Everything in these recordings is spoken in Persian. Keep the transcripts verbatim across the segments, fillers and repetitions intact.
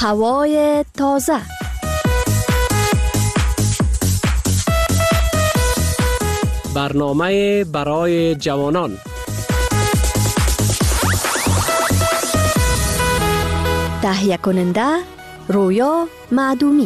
هوای تازه. برنامه برای جوانان. تهیه کننده رویا معدومی.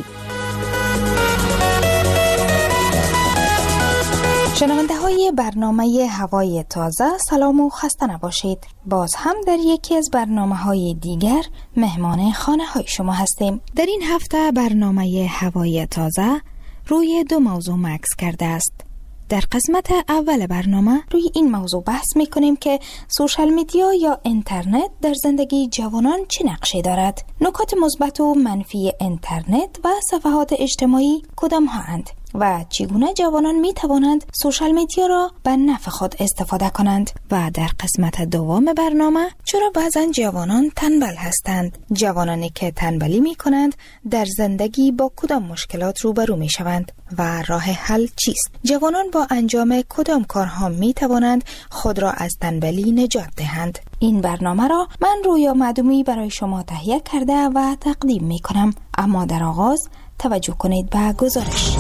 شنونده های برنامه هوای تازه، سلام و خسته نباشید. باز هم در یکی از برنامه های دیگر مهمان خانه های شما هستیم. در این هفته برنامه هوای تازه روی دو موضوع مکس کرده است. در قسمت اول برنامه روی این موضوع بحث می کنیم که سوشال میدیا یا اینترنت در زندگی جوانان چه نقشی دارد؟ نکات مثبت و منفی اینترنت و صفحات اجتماعی کدام ها اند؟ و چگونه جوانان می توانند سوشال میدیا را به نفع خود استفاده کنند؟ و در قسمت دوم برنامه چرا بعضا جوانان تنبل هستند؟ جوانانی که تنبلی می کنند در زندگی با کدام مشکلات روبرو می شوند و راه حل چیست؟ جوانان با انجام کدام کارها می توانند خود را از تنبلی نجات دهند؟ این برنامه را من رویا معدومی برای شما تهیه کرده و تقدیم می کنم. اما در آغاز توجه کنید به گزارش.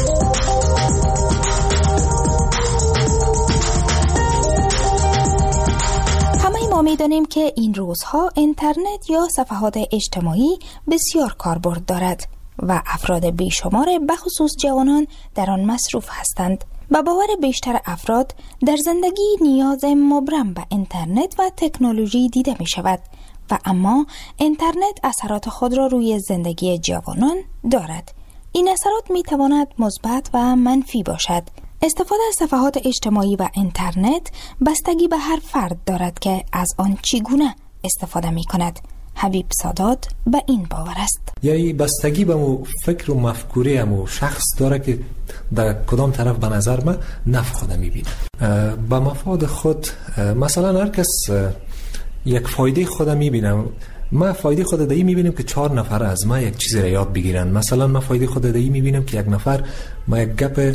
همه ما می‌دانیم که این روزها اینترنت یا صفحات اجتماعی بسیار کاربرد دارد و افراد بیشمار به خصوص جوانان در آن مصروف هستند. به باور بیشتر افراد در زندگی نیاز مبرم به اینترنت و تکنولوژی دیده می شود و اما اینترنت اثرات خود را روی زندگی جوانان دارد. این اثرات می تواند مثبت و منفی باشد. استفاده از صفحات اجتماعی و اینترنت بستگی به هر فرد دارد که از آن چگونه استفاده می کند. حبیب سادات به این باور است. یعنی بستگی به مو فکر و مفکوره مو شخص داره که در کدام طرف به نظر من نفع خود میبینه. به مفاد خود مثلا هر کس یک فایده خود میبینم. ما فایده خود دایی میبینیم که چهار نفر از ما یک چیزی را یاد بگیرن. مثلا ما فایده خود دایی میبینم که یک نفر ما یک گپ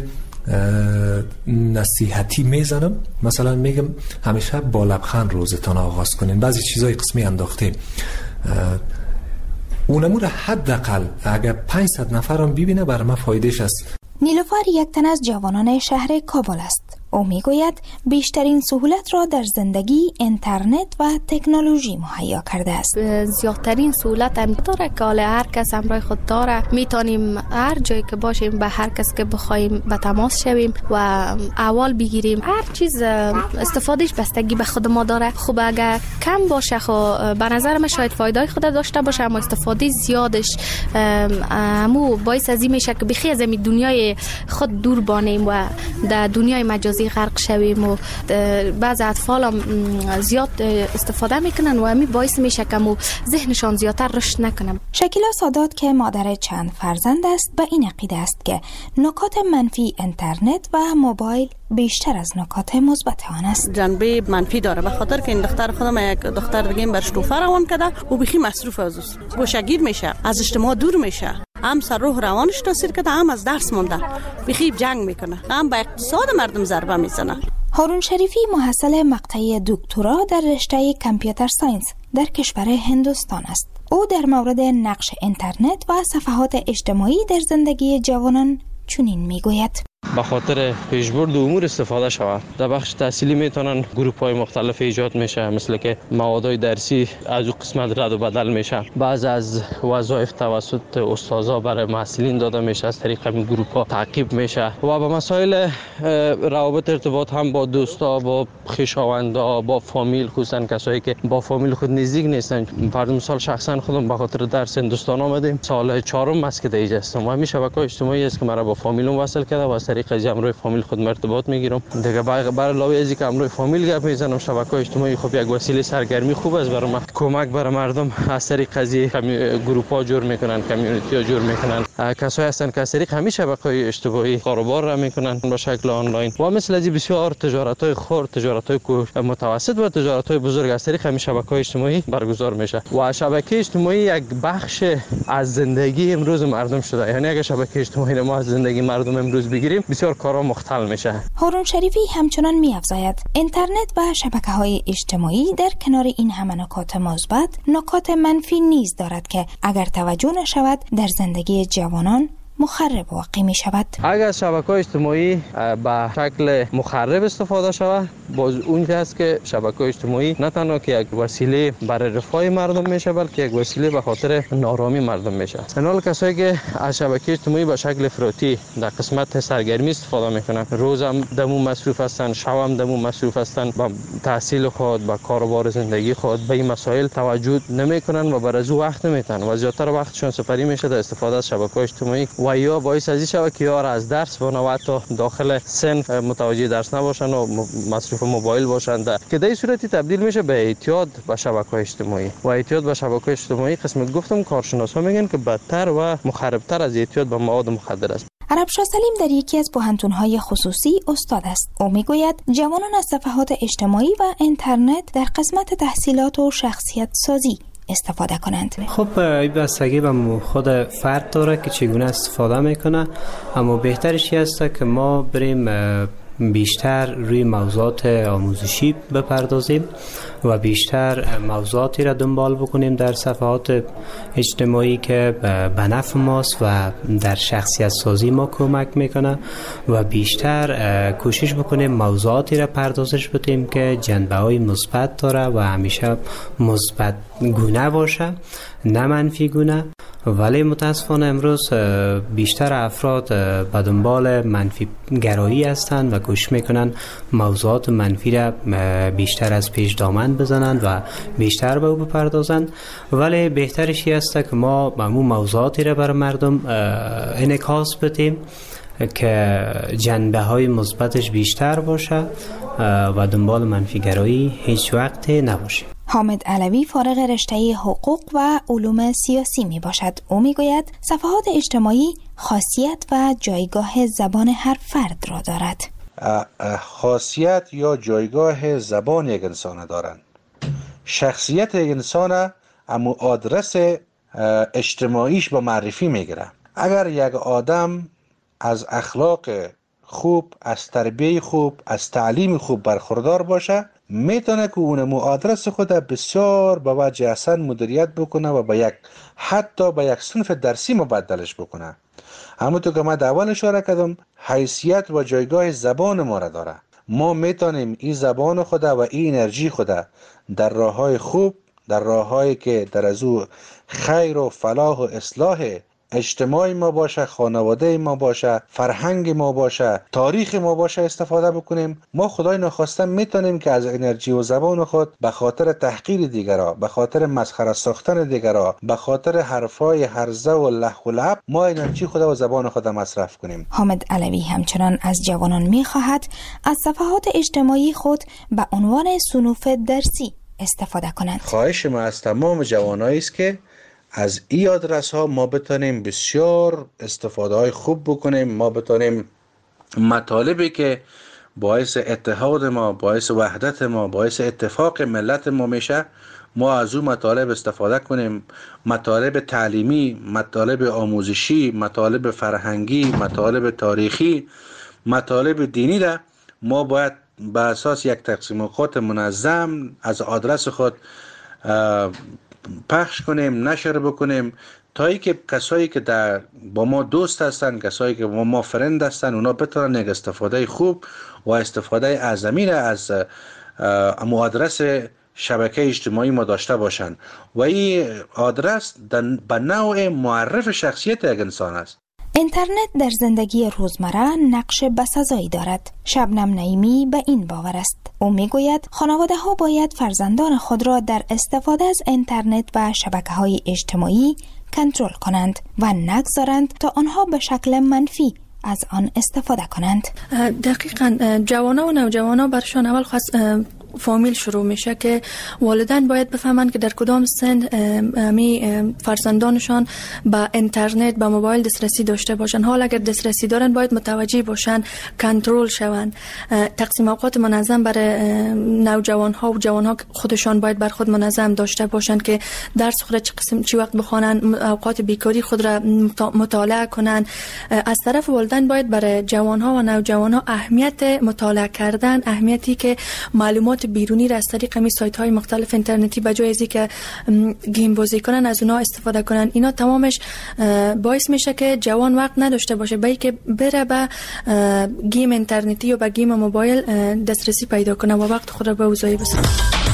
نصیحتی میزنم، مثلا میگم همیشه با لبخند روزتان آغاز کنین، بعضی چیزای قسمی انداختیم. اونمو را حداقل اگر پانصد نفرم ببینه برای ما فایدهش است. نیلوفر یک تن از جوانان شهر کابل است. او میگوید بیشترین سهولت را در زندگی اینترنت و تکنولوژی مهیا کرده است. زیادترین سهولت هم داره که هر کس همراه خود داره، میتونیم هر جایی که باشیم به هر کس که بخوایم به تماس شویم و احوال بگیریم. هر چیز استفادهش بستگی به خود ما داره. خوب اگر کم باشه خو به نظر من شاید فایده خود داشته باشه، اما استفاده زیادش همو باعث از این میشه که بخی از این دنیای خود دور بانیم و در دنیای مجازی غرق شویم و بعض اطفال هم زیاد استفاده میکنن و همین باعث میشه که مو ذهنشان زیادتر رشد نکنه. شکیلا سادات که مادر چند فرزند است به این عقیده است که نکات منفی اینترنت و موبایل بیشتر از نکات مثبت آن است. جنبه منفی داره به خاطر که این دختر خودم یک دختر دیگه برش توفه روان کرده و بخی مصروف از اوست، گوشگیر میشه، از اجتماع دور میشه، هم سر روح روانش تاثیر کرده، هم از درس مونده، بخی جنگ میکنه، هم به اقتصاد مردم ضربه میزنه. هارون شریفی محصل مقطع دکترا در رشته کامپیوتر ساینس در کشور هندوستان است. او در مورد نقش اینترنت و صفحات اجتماعی در زندگی جوانان چنین میگوید: به خاطر پیشبرد امور استفاده شود. در بخش تحصیلی میتونن گروپ های مختلف ایجاد میشه، مثل که موادهای درسی از اون قسمت رد و بدل میشه. بعض از وظایف توسط استادا برای محصلین داده میشه، از طریق همین گروپ ها تعقیب میشه و به مسائل روابط ارتباط هم با دوستا، با خویشاوندا، با فامیل، خصوصا کسایی که با فامیل خود نزدیک نیستن. فرض مثال شخصا خودم به خاطر درس هندوستان آمدیم، سال چهارم است که دیگه هستم و همین شبکه‌های اجتماعی است که مرا با فامیلم وصل کرده و از طریق از امروی فامیل خود مرتبط میگیرم. دیگه بر علاوه از اینکه امروی فامیل گپ میزنم، شبکه‌های اجتماعی خب یک وسیله سرگرمی خوب است برای من. کمک برای مردم از طریق قضیه گروپ‌ها جور میکنن، کامیونیتی‌ها جور میکنن. کسایی هستن که از طریق همین شبکه‌های اجتماعی کاروبار را میکنن به شکل آنلاین و مثل از بسیار تجارت‌های خرد، تجارت‌های متوسط و تجارت‌های بزرگ از طریق همین شبکه‌های اجتماعی برگزار میشه و شبکه اجتماعی یک بخش از زندگی امروز مردم شده. یعنی اگه شبکه اجتماعی ما از زندگی مردم امروز بگیریم، بسیار کارا مختل میشه. هارون شریفی همچنان می‌افزاید اینترنت و شبکه‌های اجتماعی در کنار این همه نکات مثبت نکات منفی نیز دارد که اگر توجه نشود در زندگی جوانان مخرب واقع می شود. اگر شبکه‌های اجتماعی به شکل مخرب استفاده شود، باز اونجا است که شبکه‌های اجتماعی نه تنها که یک وسیله برای رفاه مردم میشه، بلکه یک وسیله به خاطر نارامی مردم میشه. انال کسایی که از شبکه اجتماعی به شکل افراطی در قسمت سرگرمی استفاده میکنن، روزم دمو مصروف هستن، شبم دمو مصروف هستن، با تحصیل خود، با کاروبار زندگی خود به این مسائل توجه نمیکنن و بر از وقت نمیتن و زیاتر وقتشون سپری میشه در استفاده از شبکه‌های اجتماعی و یا باعث از این شود که یار از درس و حتی داخل سن متوجه درس نباشن و مصروف موبایل باشن، که در این صورتی تبدیل میشه به اعتیاد به شبکه‌های اجتماعی و اعتیاد به شبکه‌های اجتماعی قسمت گفتم کارشناسا میگن که بدتر و مخربتر از اعتیاد به مواد مخدر است. عربشاه سلیم در یکی از پوهنتون‌های خصوصی استاد است. او میگوید جوانان از صفحات اجتماعی و اینترنت در قسمت تحصیلات و شخصیت سازی استفاده کنند. خب این بستگی به خود فرد داره که چگونه استفاده میکنه، اما بهترش است که ما بریم بیشتر روی موضوعات آموزشی بپردازیم و بیشتر موضوعاتی را دنبال بکنیم در صفحات اجتماعی که به نفع ماست و در شخصیت سازی ما کمک میکنه و بیشتر کوشش بکنیم موضوعاتی را پردازش بدیم که جنبه های مثبت داره و همیشه مثبت گونه باشه، نه منفی گونه. ولی متاسفانه امروز بیشتر افراد به دنبال منفی گرایی هستند و کوشش میکنن موضوعات منفی را بیشتر از پیش دامن بزنند و بیشتر به او بپردازند. ولی بهترش است که ما به اون موضوعاتی را بر مردم انعکاس بدیم که جنبه های مثبتش بیشتر باشه و دنبال منفی گرایی هیچ وقت نباشه. حامد علوی فارغ رشته حقوق و علوم سیاسی می باشد. او می گوید صفحات اجتماعی خاصیت و جایگاه زبان هر فرد را دارد. خاصیت یا جایگاه زبان یک انسان دارند. شخصیت یک انسان اما آدرس اجتماعیش با معرفی میگیره. اگر یک آدم از اخلاق خوب، از تربیه خوب، از تعلیم خوب برخوردار باشه، میتونه که اون آدرس خود بسیار به وجه احسن مدیریت بکنه و به یک حتی به یک صنف درسی مبدلش بکنه. همونطور که من در اول اشاره کردم، حیثیت و جایگاه زبان ما را داره. ما میتونیم این زبان خود و این انرژی خود در راههای خوب، در راههایی که در از او خیر و فلاح و اصلاح اجتماعی ما باشه، خانواده ما باشه، فرهنگ ما باشه، تاریخ ما باشه استفاده بکنیم. ما خدای نخواسته میتونیم که از انرژی و زبان خود به خاطر تحقیر دیگرها، به خاطر مسخره ساختن دیگرها، به خاطر حرفای هرزه و لح و لعب ما انرژی خود و زبان خود مصرف کنیم. حامد علوی همچنان از جوانان میخواهد از صفحات اجتماعی خود به عنوان صنوف درسی استفاده کنند. خواهش ما از تمام جوانایی است که از این آدرس ها ما بتونیم بسیار استفاده های خوب بکنیم. ما بتونیم مطالبی که باعث اتحاد ما، باعث وحدت ما، باعث اتفاق ملت ما میشه، ما از اون مطالب استفاده کنیم. مطالب تعلیمی، مطالب آموزشی، مطالب فرهنگی، مطالب تاریخی، مطالب دینی را ما باید به اساس یک تقسیم اوقات منظم از آدرس خود پخش کنیم، نشر بکنیم، تا ای که کسایی که در با ما دوست هستن، کسایی که با ما فرند هستن، اونا بتونن یک استفاده خوب و استفاده اعظمی را از آدرس شبکه اجتماعی ما داشته باشن و این آدرس به نوع معرف شخصیت یک انسان است. اینترنت در زندگی روزمره نقش بسزایی دارد. شبنم نعیمی به این باور است. او میگوید خانواده ها باید فرزندان خود را در استفاده از اینترنت و شبکه‌های اجتماعی کنترل کنند و نگذارند تا آنها به شکل منفی از آن استفاده کنند. دقیقاً جوانان و نوجوانان برشان اول خاص فامیل شروع میشه که والدین باید بفهمند که در کدام سن می فرزندانشان با اینترنت با موبایل دسترسی داشته باشن. حال اگر دسترسی دارن باید متوجه باشن، کنترل شون. تقسیم اوقات منظم برای نوجوان ها و جوان ها خودشان باید بر خود منظم داشته باشند که درس خود چه قسم چی وقت بخوانن، اوقات بیکاری خود را مطالعه کنن. از طرف والدین باید برای جوان ها و نوجوان ها اهمیت مطالعه کردن، اهمیتی که معلومات بیرونی را از طریق می سایت های مختلف اینترنتی به جای ازی که گیم بازی کنن از اونها استفاده کنن. اینا تمامش باعث میشه که جوان وقت نداشته باشه به اینکه بره به گیم اینترنتی یا به گیم موبایل دسترسی پیدا کنه و وقت خود را به اوضاعی بسازه.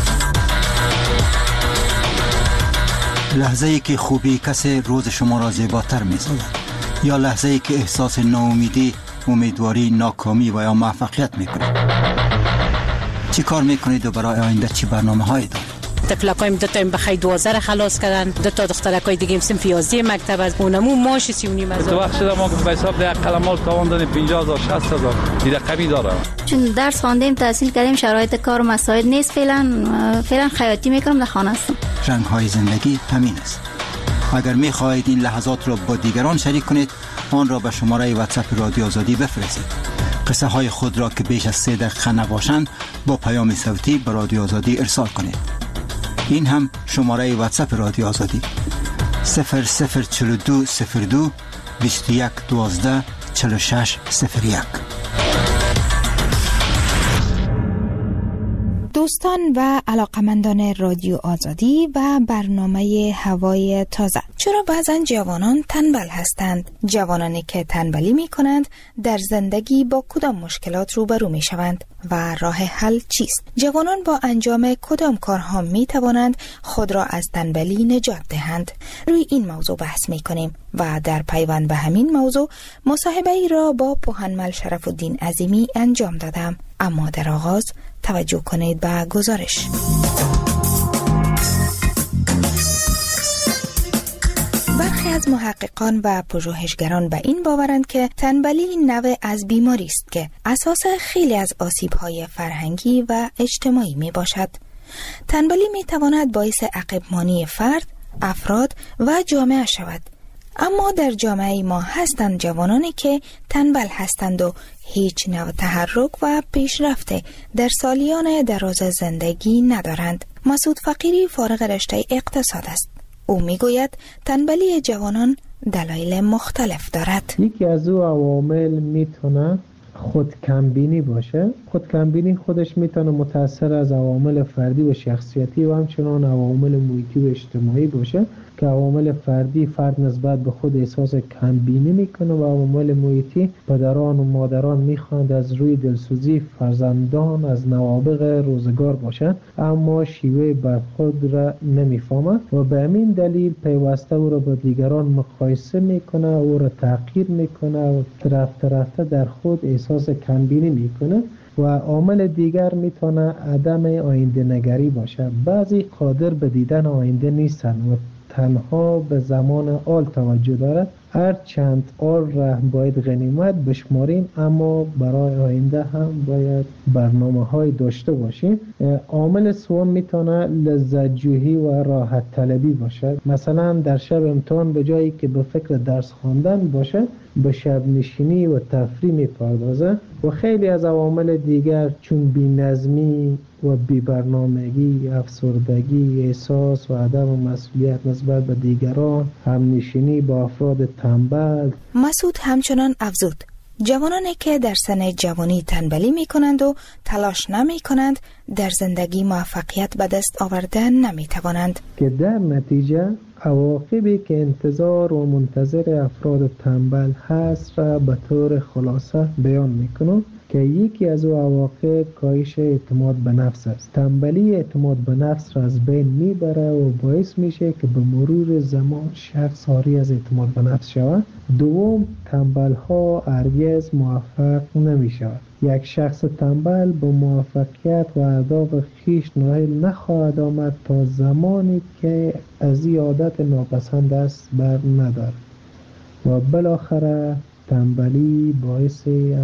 لحظه ای که خوبی کسی روز شما را زیباتر می‌سازد یا لحظه ای که احساس ناامیدی، امیدواری، ناکامی و یا موفقیت می‌کنید. چی کار می‌کنید و برای آینده چی برنامه‌هایی دارید؟ تفلقایم دو تا بخای دوازده را خلاص کردن، دو تا دخترکای دیگه هم صنف یازده مکتب از اونمو ماش سی و نیم هزار. تو وقت شده ما به حساب ده قلمال تاوان دادیم پنجاه هزار شصت هزار دیگه رقمی داره. چون درس خواندیم تحصیل کردیم شرایط کار و مساعد نیست، فعلا فعلا خیاطی میکنم در خانه هستم. رنگ‌های زندگی همین است. اگر می‌خواهید این لحظات را با دیگران شریک کنید آن را به شماره واتساپ رادیو آزادی بفرستید. قصه های خود را که بیش از سه دقیقه نباشند با پیام صوتی به رادیو آزادی ارسال کنید. این هم شماره واتساپ رادیو آزادی صفر صفر چهل و دو صفر دو بیست و یک دوازده چهل و شش صفر یک. دوستان و علاقمندان رادیو آزادی و برنامه هوای تازه، چرا بعضن جوانان تنبل هستند؟ جوانانی که تنبلی می کنند در زندگی با کدام مشکلات روبرو می شوند و راه حل چیست؟ جوانان با انجام کدام کارها می توانند خود را از تنبلی نجات دهند؟ روی این موضوع بحث می کنیم و در پیوند به همین موضوع مصاحبه ای را با پوهنمل شرف الدین عظیمی انجام دادم. اما در آغاز توجه کنید به گزارش. برخی از محققان و پژوهشگران به این باورند که تنبلی نوع از بیماری است که اساس خیلی از آسیب‌های فرهنگی و اجتماعی می باشد. تنبلی می تواند باعث عقب‌مانی فرد، افراد و جامعه شود. اما در جامعه ما هستند جوانانی که تنبل هستند و هیچ نوع تحرک و پیشرفت در سالیان دراز زندگی ندارند. مسعود فقیری فارغ رشته اقتصاد است. او میگوید تنبلی جوانان دلایل مختلف دارد. یکی از او عوامل میتونه خود کمبینی باشه. خود کمبینی خودش میتونه متأثر از عوامل فردی و شخصیتی و همچنان عوامل محیطی و اجتماعی باشه که عوامل فردی فرد نسبت به خود احساس کمبینی میکنه و عوامل محیطی پدران و مادران میخواند از روی دلسوزی فرزندان از نوابغ روزگار باشند اما شیوه برخورد را نمیفهمند و به همین دلیل پیوسته او را با دیگران مقایسه میکنه، او را تحقیر میکنه و رفته رفته در خود احساس کمبینی میکنه. و عامل دیگر میتونه عدم آینده نگری باشه. بعضی قادر به دیدن آینده نیستن و تنها به زمان آل توجه دارد. هر چند آل را باید غنیمت بشماریم اما برای آینده هم باید برنامه های داشته باشیم. عامل سوم میتونه لذت جویی و راحت طلبی باشه. مثلا در شب امتحان به جایی که به فکر درس خواندن باشه به شب نشینی و تفریح میپردازه. و خیلی از عوامل دیگر چون بی‌نظمی و بی‌برنامگی، افسردگی، احساس و عدم مسئولیت نسبت به دیگران، همنشینی با افراد تنبل. مسعود همچنان افزود جوانانی که در سن جوانی تنبلی می کنند و تلاش نمی کنند در زندگی موفقیت به دست آوردن نمی توانند که در نتیجه عواقبی که انتظار و منتظر افراد تنبل هست را به طور خلاصه بیان می کنم که یکی از او عواقب کاهش اعتماد به نفس است. تنبلی اعتماد به نفس را از بین میبره و باعث میشه که به مرور زمان شخص عاری از اعتماد به نفس شود. دوم، تنبل ها هرگز موفق نمی شود. یک شخص تنبل به موفقیت و اهداف خویش نائل نخواهد آمد تا زمانی که از این عادت ناپسند است بر ندارد. و بالاخره تنبلی باعث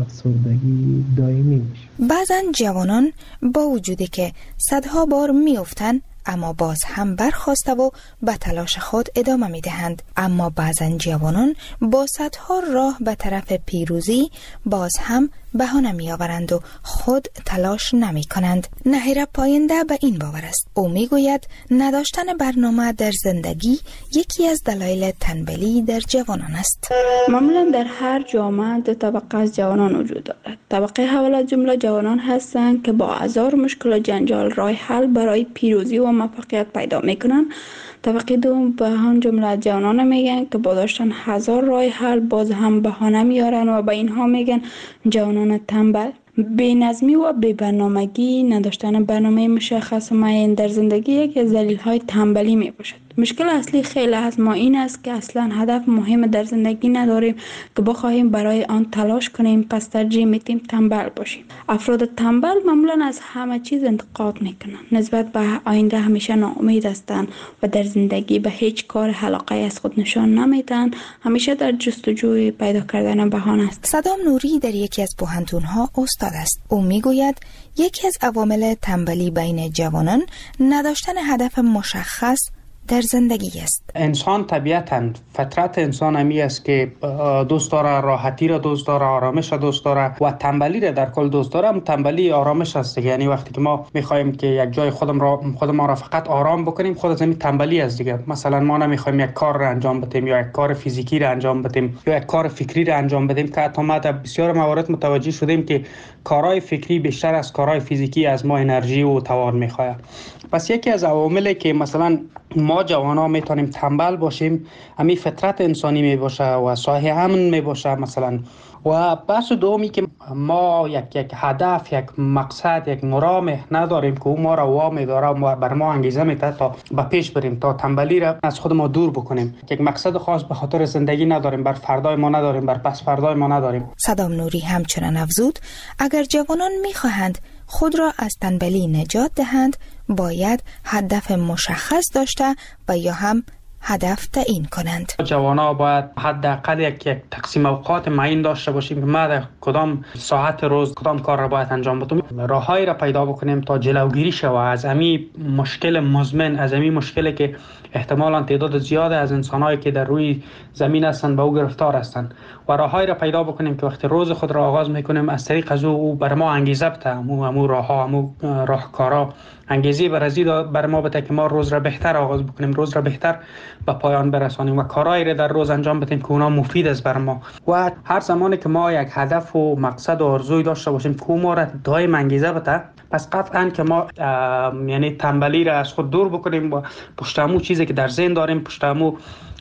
افسردگی دائمی میشه. بعضا جوانان با وجودی که صدها بار میافتند اما باز هم برخاسته و به تلاش خود ادامه می دهند. اما بعضا جوانان با صدها راه به طرف پیروزی باز هم بهانه می آورند و خود تلاش نمی کنند. نهیر پاینده به این باور است. او می گوید نداشتن برنامه در زندگی یکی از دلایل تنبلی در جوانان است. معمولا در هر جامعه دو طبقه از جوانان وجود دارد. طبقه اول از جمله جوانان هستند که با هزار مشکل و جنجال راه حل برای پیروزی و موفقیت پیدا میکنن. طبقه دوم به هم جمله جوانان میگن که با داشتن هزار راه حل باز هم بهانه میارن و به اینها میگن جوانان تنبل. بی‌نظمی و بی‌برنامگی، نداشتن برنامه مشخص و معین در زندگی یکی از دلایل تنبلی میباشد. مشکل اصلی خیلی از ما این است که اصلا هدف مهم در زندگی نداریم که بخواهیم برای آن تلاش کنیم، پس ترجیح میدیم تنبل باشیم. افراد تنبل معمولا از همه چیز انتقاد میکنند، نسبت به آینده همیشه ناامید هستند و در زندگی به هیچ کار علاقه از خود نشان نمیدن، همیشه در جستجوی پیدا کردن بهانه است. صدام نوری در یکی از پوهنتون‌ها استاد است. او میگوید یکی از عوامل تنبلی بین جوانان نداشتن هدف مشخص در زندگی است. انسان طبیعتاً فطرت انسان همی است که دوست داره راحتی را دوست داره، آرامش را دوست داره و تنبلی را در کل دوست داره. تنبلی آرامش است. یعنی وقتی که ما میخوایم که یک جای خودم را خودمان را فقط آرام بکنیم، خود از همین تنبلی است دیگه. مثلا ما نمیخوایم یک کار را انجام بدیم یا یک کار فیزیکی را انجام بدیم یا یک کار فکری را انجام بدیم که حتی ما در بسیار موارد متوجه شدیم که کارهای فکری بیشتر از کارهای فیزیکی از ما انرژی و توان میخواد. پس یکی از عواملی که مثلا ما جوانا میتونیم تنبل باشیم همین فطرت انسانی میباشه و سایه امن میباشه مثلا. و بحث دومی که ما یک یک هدف، یک مقصد، یک مرام نداریم که او ما را وامی داره و بر ما انگیزه میده تا به پیش بریم، تا تنبلی را از خود ما دور بکنیم. یک مقصد خاص به خاطر زندگی نداریم، بر فردای ما نداریم، بر پس فردای ما نداریم. صدام نوری همچنان افزود اگر جوانان میخواهند خود را از تنبلی نجات دهند باید هدف مشخص داشته و یا هم هدف تعیین کنند. جوانا باید حداقل یک یک تقسیم اوقات معین داشته باشیم که ما در کدام ساعت روز کدام کار را باید انجام بدیم. راههایی را پیدا بکنیم تا جلوگیری شود از همین مشکل مزمن، از همین مشکلی که احتمالاً تعداد زیاد از انسانایی که در روی زمین هستند به او گرفتار هستند و راههایی را پیدا بکنیم که وقتی روز خود را آغاز میکنیم از طریق از او بر ما انگیزه بده، همو همو راهها، همو راهکارها انگیزه برازی بر ما بده که ما روز را بهتر آغاز بکنیم، روز را بهتر به پایان برسانیم و کارهایی را در روز انجام بدیم که اونا مفید است بر ما. و هر زمانی که ما یک هدف و مقصد و آرزوی داشته باشیم که ما را دائم انگیزه بده، پس قطعاً که ما یعنی تنبلی را از خود دور بکنیم و پشت همون چیزی که در ذهن داریم پشت همون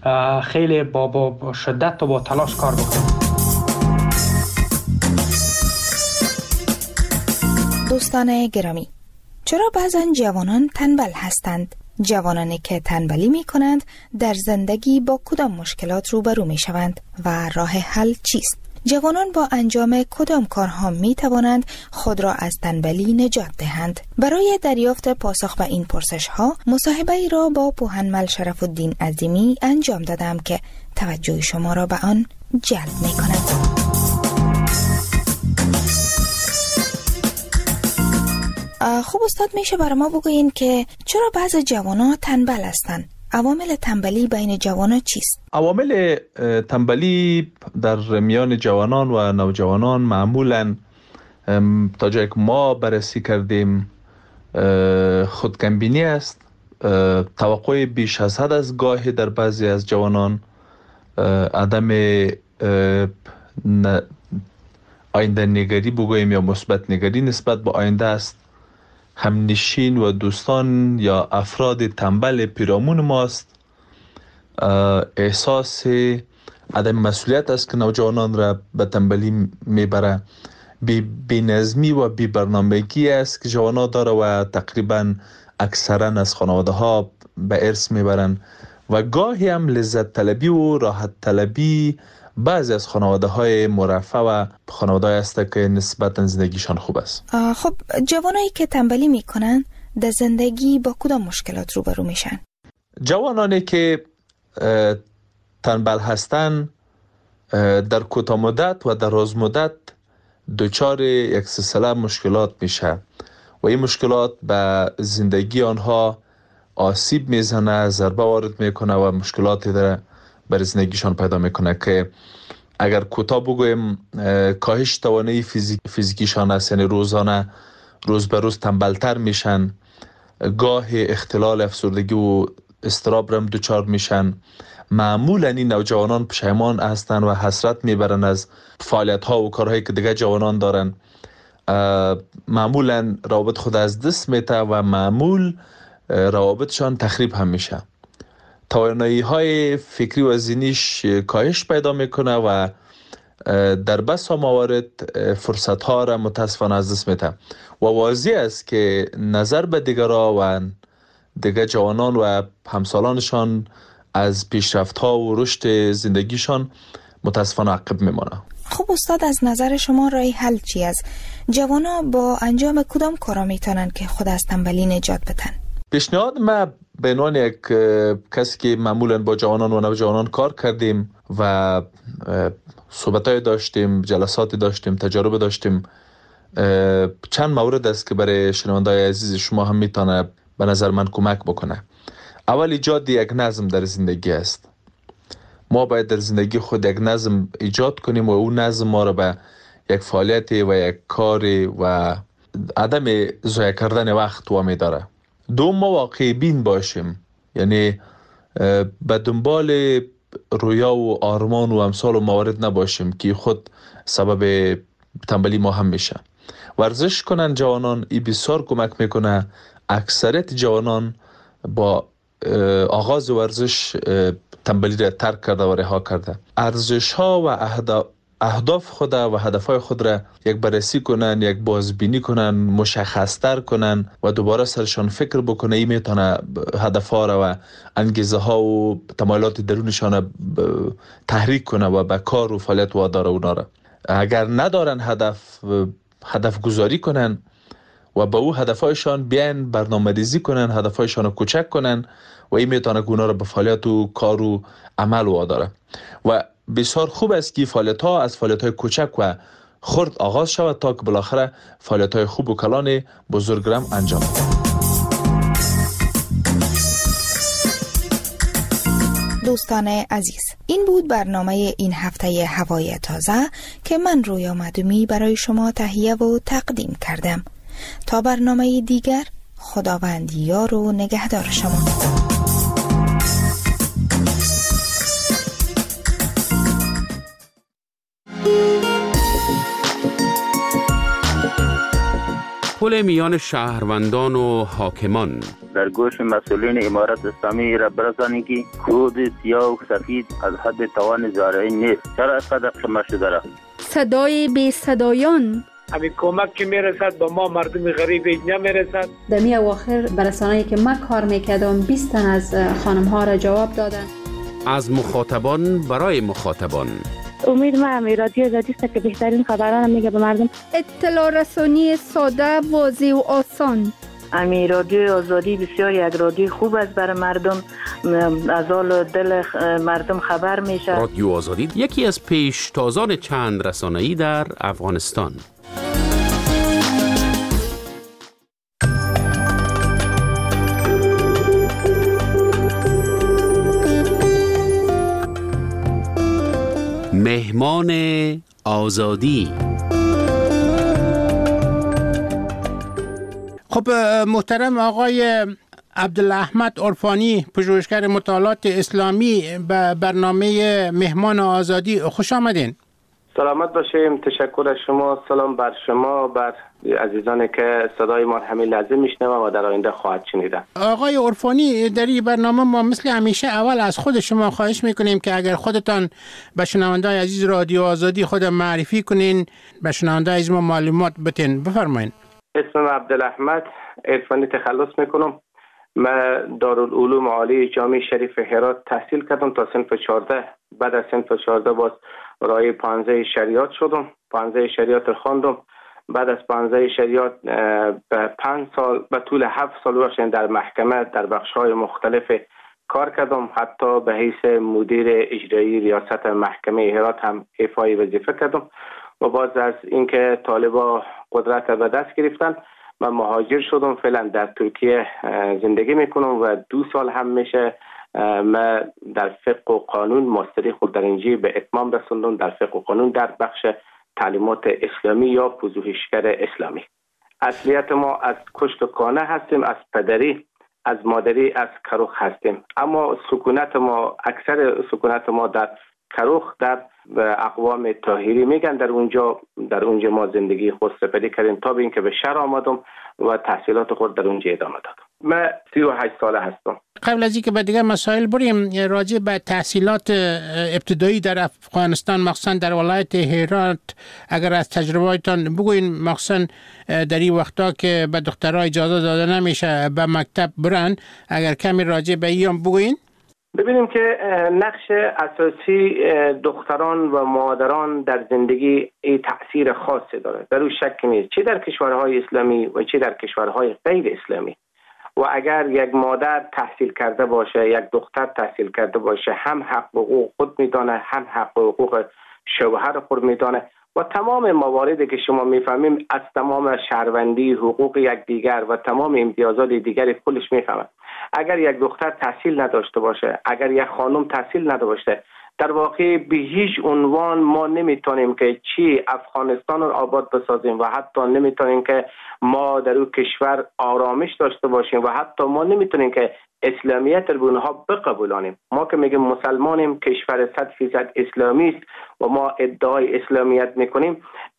خیلی با, با, با شدت و با تلاش کار بکنیم. دوستان گرامی، چرا بعضا جوانان تنبل هستند؟ جوانانی که تنبلی می کنند در زندگی با کدام مشکلات روبرو می شوند و راه حل چیست؟ جوانان با انجام کدام کارها می توانند خود را از تنبلی نجات دهند؟ برای دریافت پاسخ به این پرسش ها مصاحبه ای را با پوهنمل شرف الدین عظیمی انجام دادم که توجه شما را به آن جلب می کند. خب استاد، میشه برای ما بگوین که چرا بعض جوانان تنبل هستند؟ عوامل تنبلی بین جوانان چیست؟ عوامل تنبلی در میان جوانان و نوجوانان معمولاً تا جایی که ما بررسی کردیم خودکمبینی است، توقع بیش از حد از گاهی در بعضی از جوانان، عدم آینده نگری بگوییم یا مثبت نگری نسبت به آینده است. همنشین و دوستان یا افراد تنبل پیرامون ماست. احساس عدم مسئولیت است که نوجوانان را به تنبلی میبره. بی نظمی و بی برنامگی است که جوانان داره و تقریبا اکثرا از خانواده ها به ارث میبرن و گاهی هم لذت طلبی و راحت طلبی بعضی از خانواده های مرفه و خانواده های است که نسبتا زندگیشان خوب است. خب جوانایی که تنبلی میکنن در زندگی با کدام مشکلات روبرو میشن؟ جوانانی که تنبل هستن در کوتاه مدت و دراز مدت دچار یک سلسله مشکلات میشه و این مشکلات به زندگی آنها آسیب میزنه، ضربه وارد میکنه و مشکلاتی در بر زندگیشان پیدا میکنه که اگر کوتاه بگویم کاهش توانایی فیزیک فیزیکیشان است، یعنی روزانه روز به روز تنبلتر میشن، گاه اختلال افسردگی و اضطراب رم دچار میشن. معمولا این نوجوانان پشیمان هستند و حسرت میبرن از فعالیت ها و کارهایی که دیگه جوانان دارن. معمولا روابط خود از دست میته و معمول روابطشان تخریب هم میشه. توانایی های فکری و ذهنیش کاهش پیدا میکنه و در بسا موارد فرصت ها را متاسفانه از دست میده و واضح است که نظر به دیگران و دیگر جوانان و همسالانشان از پیشرفت ها و رشد زندگیشان متاسفانه عقب میمانه. خب استاد، از نظر شما راه حل چی است؟ جوانا با انجام کدام کارا میتونن که خود از تنبلی نجات بدن؟ پیشنهاد ما به عنوان یک کسی که معمولا با جوانان و نوجوانان کار کردیم و صحبت‌های داشتیم، جلساتی داشتیم، تجارب داشتیم، چند مورد است که برای شنونده‌های عزیز شما هم میتونه به نظر من کمک بکنه. اول ایجاد یک نظم در زندگی است. ما باید در زندگی خود یک نظم ایجاد کنیم و اون نظم ما را به یک فعالیت و یک کاری و عدم ضایع کردن وقت وامی داره. دوم، ما واقعی بین باشیم، یعنی به دنبال رویا و آرمان و امثال و موارد نباشیم که خود سبب تنبلی ما هم میشه. ورزش کنن جوانان، این بسیار کمک میکنه. اکثریت جوانان با آغاز ورزش تنبلی را ترک کرده و رها کرده. ارزش ها و اهداف خود و هدف های خود را یک بررسی کنن، یک بازبینی کنن، مشخص‌تر کنن و دوباره سرشان فکر بکنه. این میتونه هدف ها را و انگیزه ها و تمایلات درونشان تحریک کنه و به کار و فعالیت واداره اونا را. اگر ندارن هدف، هدف گذاری کنن و با او هدفهایشان بیان برنامه‌ریزی کنن، هدفهایشان رو کوچک کنن و این میتونه اونا رو به فعالیت و کار و عمل واداره. و بسیار خوب است که فعالیت ها از فعالیت های کوچک و خرد آغاز شود تا که بالاخره فعالیت های خوب و کلان بزرگ را انجام دهد. دوستان عزیز، این بود برنامه این هفته هوای تازه که من رویا مدومی برای شما تهیه و تقدیم کردم. تا برنامه دیگر، خداوند یار و نگهدار شما. پل میان شهروندان و حاکمان. در گوش مسئولین امارت اسلامی را برسانی که کود سیاه و سفید از حد توان زارعی نیست. چرا از قدر شما شده را؟ صدای بی صدایان. همین کمک که میرسد با ما مردم غریب اینجا میرسد. در می اواخر برسانه‌ای که من کار میکردم بیست تن از خانم ها را جواب دادن. از مخاطبان برای مخاطبان. امید ما هم رادیو آزادی است که بهترین خبران میگه به مردم. اطلاع رسانی ساده، واضح و آسان. امی رادیو آزادی بسیار یک رادیو خوب است برای مردم، از حال دل مردم خبر میشه. رادیو آزادی یکی از پیشتازان چند رسانه‌ای در افغانستان. مهمان آزادی. خب محترم آقای عبدالاحمد عرفانی، پژوهشگر مطالعات اسلامی، به برنامه مهمان آزادی خوش آمدین. سلامت باشیم. تشکر از شما. سلام بر شما، بر عزیزانی که صدای ما همین لحظه میشنوند و در آینده خواهد شنیدن. آقای عرفانی، در این برنامه ما مثل همیشه اول از خود شما خواهش میکنیم که اگر خودتان به شنونده‌های عزیز رادیو آزادی خود معرفی کنین، به شنونده‌های عزیز ما معلومات بدین. بفرمایید. اسمم عبدالاحمد عرفانی، تخلص میکنم. من دارالعلوم عالی جامعه شریف هرات تحصیل کردم تا صنف چهارده. بعد از صنف چهارده باز رای پانزده شریعت شدم. پانزده شریعت رو خواندم. بعد از پانزده شریعت به پنج سال به طول هفت سال باشین در محکمه در بخش‌های مختلف کار کردم، حتی به حیث مدیر اجرایی ریاست محکمه هرات هم ایفای وظیفه کردم و باز از اینکه طالبا قدرت به دست گرفتن من مهاجر شدم. فعلا در ترکیه زندگی میکنم و دو سال هم میشه من در فقه و قانون ماستری خود در اینجا به اتمام رسوندم، در فقه و قانون در بخش تعلیمات اسلامی یا پژوهشگر اسلامی. اصلیت ما از کشت کانه هستیم، از پدری از مادری از کروخ هستیم، اما سکونت ما اکثر سکونت ما در کروخ در اقوام طاهری میگن، در اونجا در اونجا ما زندگی خود سپری کردیم تا به اینکه به شهر آمدم و تحصیلات خود در اونجا ادامه دادم. من سی و هشت ساله هستم. قبل از اینکه به دیگر مسائل بریم، راجع به تحصیلات ابتدایی در افغانستان مخصوصا در ولایت هرات اگر از تجربه‌تان بگوین، مخصوصا در این وقتا که به دخترها اجازه داده نمیشه به مکتب برن، اگر کمی راجع به این بگوین. ببینیم که نقش اساسی دختران و مادران در زندگی ای تأثیر خاصی داره، در اون شک نیست، چه در کشورهای اسلامی و چه در کشورهای غیر اسلامی. و اگر یک مادر تحصیل کرده باشه، یک دختر تحصیل کرده باشه، هم حق و حقوق خود میدانه، هم حق و حقوق شوهر خود میدانه و تمام مواردی که شما میفهمیم از تمام شهروندی، حقوق یکدیگر و تمام امتیازات دیگری خودش میفهمه. اگر یک دختر تحصیل نداشته باشه، اگر یک خانم تحصیل نداشته باشه، در واقع به هیچ عنوان ما نمیتونیم که چی افغانستان رو آباد بسازیم و حتی نمیتونیم که ما در اون کشور آرامش داشته باشیم و حتی ما نمیتونیم که اسلامیت رو به اونها بقبولانیم. ما که میگیم مسلمانیم، کشور صد فیصد اسلامی است و ما ادعای اسلامیت میکنیم،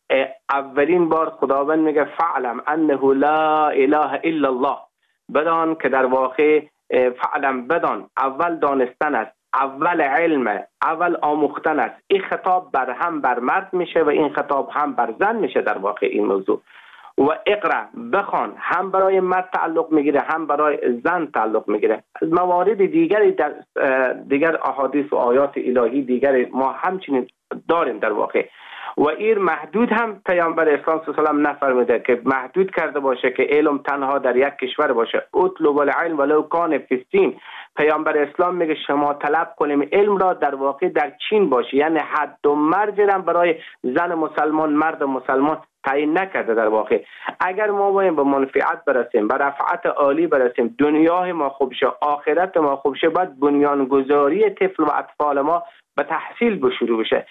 اولین بار خداوند میگه فعلم انه لا اله الا الله، بدان که در واقع فعلم بدان، اول دانستن است، اول علم، اول آموختن است. این خطاب بر هم بر مرد میشه و این خطاب هم بر زن میشه در واقع این موضوع. و اقرا بخوان هم برای مرد تعلق میگیره هم برای زن تعلق میگیره. از موارد دیگری در دیگر احادیث و آیات الهی دیگری ما همچنین داریم در واقع. و این محدود هم پیامبر اسلام صلی الله علیه و آله نفرموده که محدود کرده باشه که علم تنها در یک کشور باشه. اطلب العلم ولو کان فی الصین. پیامبر اسلام میگه شما طلب کنیم علم را در واقع در چین باشه، یعنی حد و مرز هم برای زن مسلمان مرد مسلمان تعیین نکرده در واقع. اگر ما باید به منفعت برسیم، به رفعت عالی برسیم، دنیای ما خوب شه، آخرت ما خوب شه، باید بنیانگذاری طفل و اطفال ما به تحصیل به شروع بشه.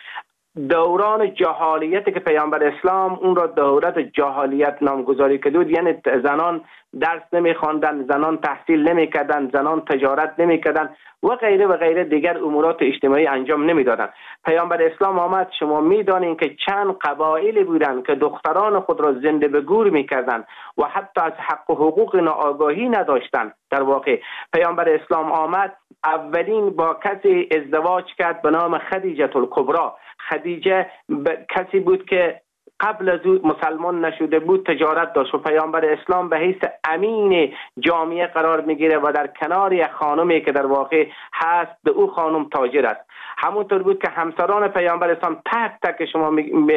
دوران جهالیت که پیامبر اسلام اون را دورت جهالیت نامگذاری کرد، یعنی زنان درس نمیخواندن، زنان تحصیل نمیکردن، زنان تجارت نمیکردن و غیره و غیره دیگر امورات اجتماعی انجام نمیدادن. پیامبر اسلام آمد، شما میدانین که چند قبایلی بودن که دختران خود را زنده به گور میکردن و حتی از حق و حقوق آگاهی نداشتن. در واقع پیامبر اسلام آمد، اولین با کسی ازدواج کرد به نام خدیجه الکبری. خدیجه کسی بود که قبل از او مسلمان نشده بود، تجارت داشت و پیامبر اسلام به حیث امین جامعه قرار میگیره و در کنار یک خانمی که در واقع هست به او خانم تاجر است. همونطور بود که همسران پیامبر اسلام تک تک شما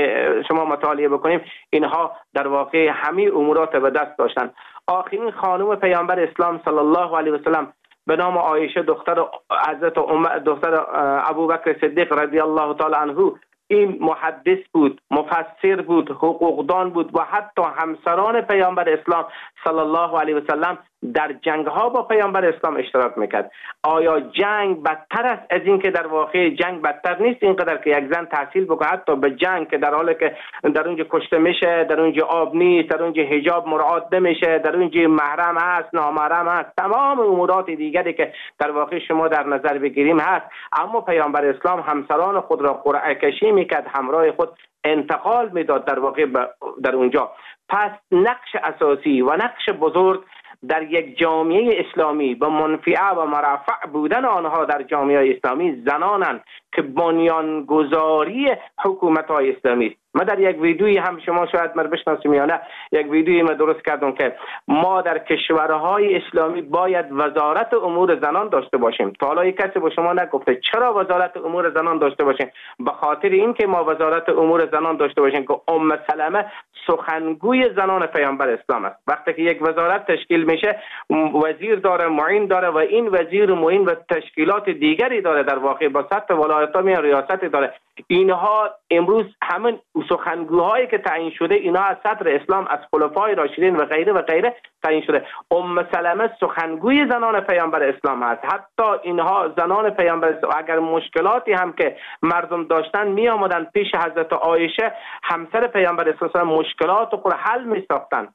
شما مطالعه بکنیم، اینها در واقع همه امورات به دست داشتن. آخرین خانم پیامبر اسلام صلی الله علیه و سلم به نام عایشه دختر حضرت عمر دختر ابوبکر صدیق رضی الله تعالی عنه، این محدث بود، مفسر بود، حقوقدان بود و حتی همسران پیامبر اسلام صلی الله علیه و سلم در جنگ ها با پیامبر اسلام اشتراک میکرد. آیا جنگ بدتر است از این که در واقع جنگ بدتر نیست اینقدر که یک زن تحصیل بکنه، حتی به جنگ که در حالی که در اونجا کشته میشه، در اونجا آب نیست، در اونجا حجاب مراعات نمیشه، در اونجا محرم هست، نامحرم هست، تمام امورات دیگری که در واقع شما در نظر بگیریم هست، اما پیامبر اسلام همسران خود را قرعه کشی میکرد، همراه خود انتقال میداد در واقع در اونجا. پس نقش اساسی و نقش بزرگ در یک جامعه اسلامی به منفعه و مرفع بودن آنها در جامعه اسلامی زنانند که بنیانگذاری حکومت های اسلامی است. من در یک ویدیویی هم شما شاید من بشناسیم یا نه، یک ویدیویی من درست کردم که ما در کشورهای اسلامی باید وزارت امور زنان داشته باشیم. تا حالا کسی با شما نگفته چرا وزارت امور زنان داشته باشیم؟ به خاطر اینکه ما وزارت امور زنان داشته باشیم که ام سلمه سخنگوی زنان پیامبر اسلام است. وقتی که یک وزارت تشکیل میشه وزیر داره، معین داره و این وزیر معین و تشکیلات دیگری داره، در واقع با سطح ولایت‌ها می ریاست داره. اینها امروز همین سخنگوهایی که تعیین شده اینها از صدر اسلام، از خلفای راشدین و غیره و غیره تعیین شده. ام سلمه سخنگوی زنان پیامبر اسلام هست. حتی اینها زنان پیامبر اسلام اگر مشکلاتی هم که مردم داشتن می آمدن پیش حضرت عایشه همسر پیامبر اسلام مشکلات خود حل می ساختن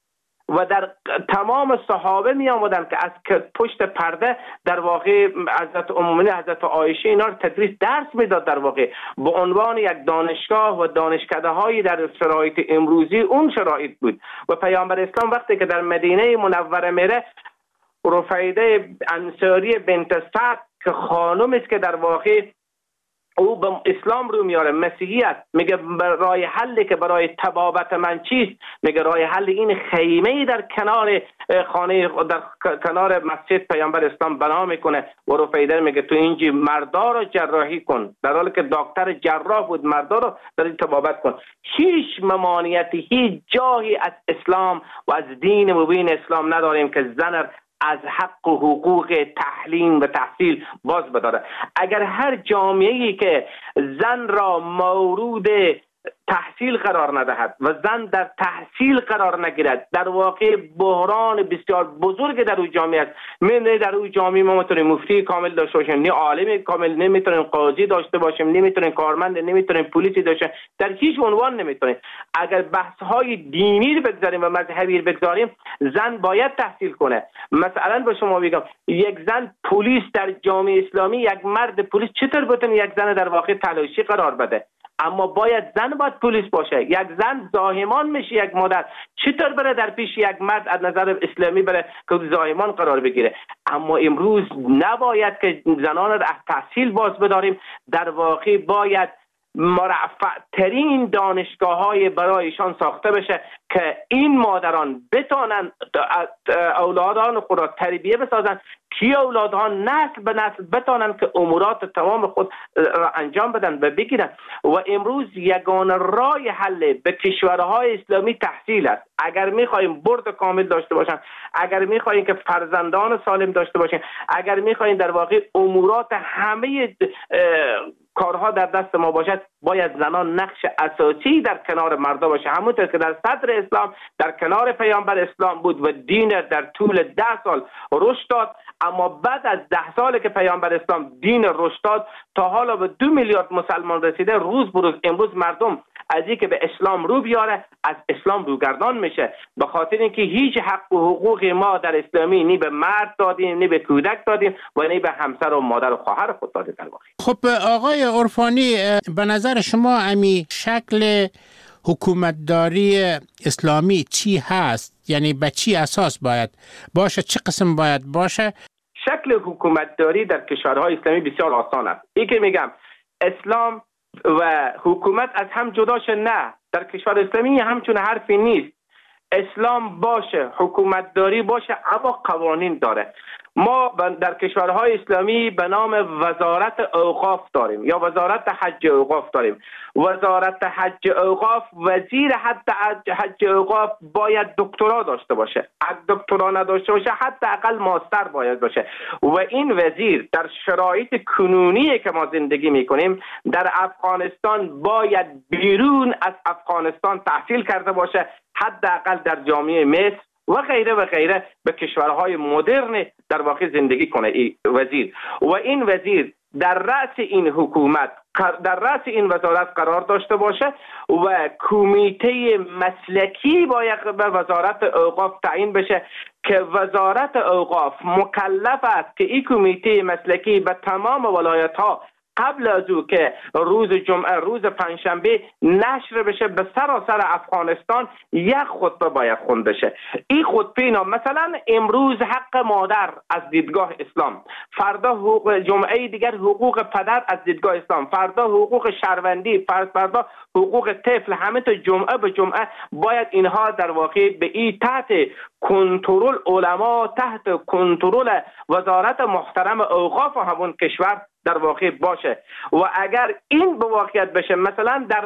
و در تمام صحابه می آمدن که از پشت پرده در واقع حضرت امومنین حضرت عایشه اینا رو تدریس درس میداد، در واقع به عنوان یک دانشگاه و دانشکده هایی در شرایط امروزی اون شرایط بود. و پیامبر اسلام وقتی که در مدینه منوره میره، رفیده انصاری بنت سعد که خانم است که در واقع او به اسلام رو میاره، مسیحیت، میگه راه حلی که برای طبابت من چیست؟ میگه راه حل این خیمه در کنار خانه در کنار مسجد پیامبر اسلام بنا میکنه و رفیده میگه تو اینجا مردا رو جراحی کن، در حالی که دکتر جراح بود مردا رو در این طبابت کن. هیچ ممانعتی، هیچ جایی از اسلام و از دین مبین اسلام نداریم که زن از حق و حقوق تعلیم و تحصیل باز بداره. اگر هر جامعه‌ای که زن را مورود تحصیل قرار ندهد و زن در تحصیل قرار نگیرد، در واقع بحران بسیار بزرگ در اون جامعه است. نه در اون جامعه ما میتونیم مفتی کامل داشته باشیم، نه عالم کامل، نمیتونیم قاضی داشته باشیم، نمیتونیم کارمند، نمیتونیم پلیسی داشته، در هیچ عنوان نمیتونیم. اگر بحث های دینی رو بگذاریم و مذهبی رو بگذاریم، زن باید تحصیل کنه. مثلا به شما میگم یک زن پلیس در جامعه اسلامی، یک مرد پلیس چطور بتونه یک زن در واقع تلاشی قرار بده؟ اما باید زن باید پلیس باشه. یک زن زاهمان میشه، یک مادر چطور بره در پیش یک مرد از نظر اسلامی بره که زاهمان قرار بگیره؟ اما امروز نباید که زنان را از تحصیل باز بداریم، در واقع باید مرفع ترین دانشگاه های برایشان ساخته بشه که این مادران بتانن اولادان خود را تربیه بسازن، که اولادان نسل به نسل بتانن که امورات تمام خود را انجام بدن و بگیرن. و امروز یگانه راه حل به کشورهای اسلامی تحصیل است. اگر میخوایم برد کامل داشته باشن، اگر میخوایم که فرزندان سالم داشته باشن، اگر میخوایم در واقع امورات همه کارها در دست ما باشد، باید زنان نقش اساسی در کنار مردا باشه، همونطور که در صدر اسلام در کنار پیامبر اسلام بود و دین در طول ده سال رشد داد. اما بعد از ده سالی که پیامبر اسلام دین رشد داد تا حالا به دو میلیارد مسلمان رسیده، روز بروز امروز مردم از اینکه به اسلام رو بیاره از اسلام روگردان میشه، به خاطر اینکه هیچ حق و حقوق ما در اسلامی نی به مرد دادیم، نی به کودک دادیم و نی به همسر و مادر و خواهر خود دادیم. در واقع خب آقای عرفانی، به نظر شما امی شکل حکومتداری اسلامی چی هست؟ یعنی به چی اساس باید باشه؟ چه قسم باید باشه؟ شکل حکومتداری در کشورهای اسلامی بسیار آسان است. این که میگم اسلام و حکومت از هم جداش، نه، در کشور اسلامی همچون حرفی نیست. اسلام باشه، حکومتداری باشه، اما قوانین داره. ما در کشورهای اسلامی به نام وزارت اوقاف داریم یا وزارت حج اوقاف داریم. وزارت حج اوقاف، وزیر حج اوقاف باید دکترا داشته باشه. اگه دکترا نداشته باشه حتی اقل ماستر باید باشه. و این وزیر در شرایط کنونی که ما زندگی میکنیم در افغانستان باید بیرون از افغانستان تحصیل کرده باشه، حداقل در جامعه مصر و غیره و غیره به کشورهای مدرن در واقع زندگی کنه این وزیر. و این وزیر در رأس این حکومت، در رأس این وزارت قرار داشته باشه و کمیته مسلکی باید به وزارت اوقاف تعیین بشه که وزارت اوقاف مکلف است که این کمیته مسلکی به تمام ولایت ها قبل از او که روز جمعه روز پنجشنبه نشر بشه به سراسر افغانستان یک خطبه باید خونده شه. این خطبه اینا مثلا امروز حق مادر از دیدگاه اسلام، فردا حقوق جمعه دیگر حقوق پدر از دیدگاه اسلام، فردا حقوق شهروندی، فردا حقوق طفل، همه تا جمعه به جمعه باید اینها در واقع به این تحت کنترل علما، تحت کنترل وزارت محترم اوقاف همون کشور در واقع باشه. و اگر این به واقعیت بشه، مثلا در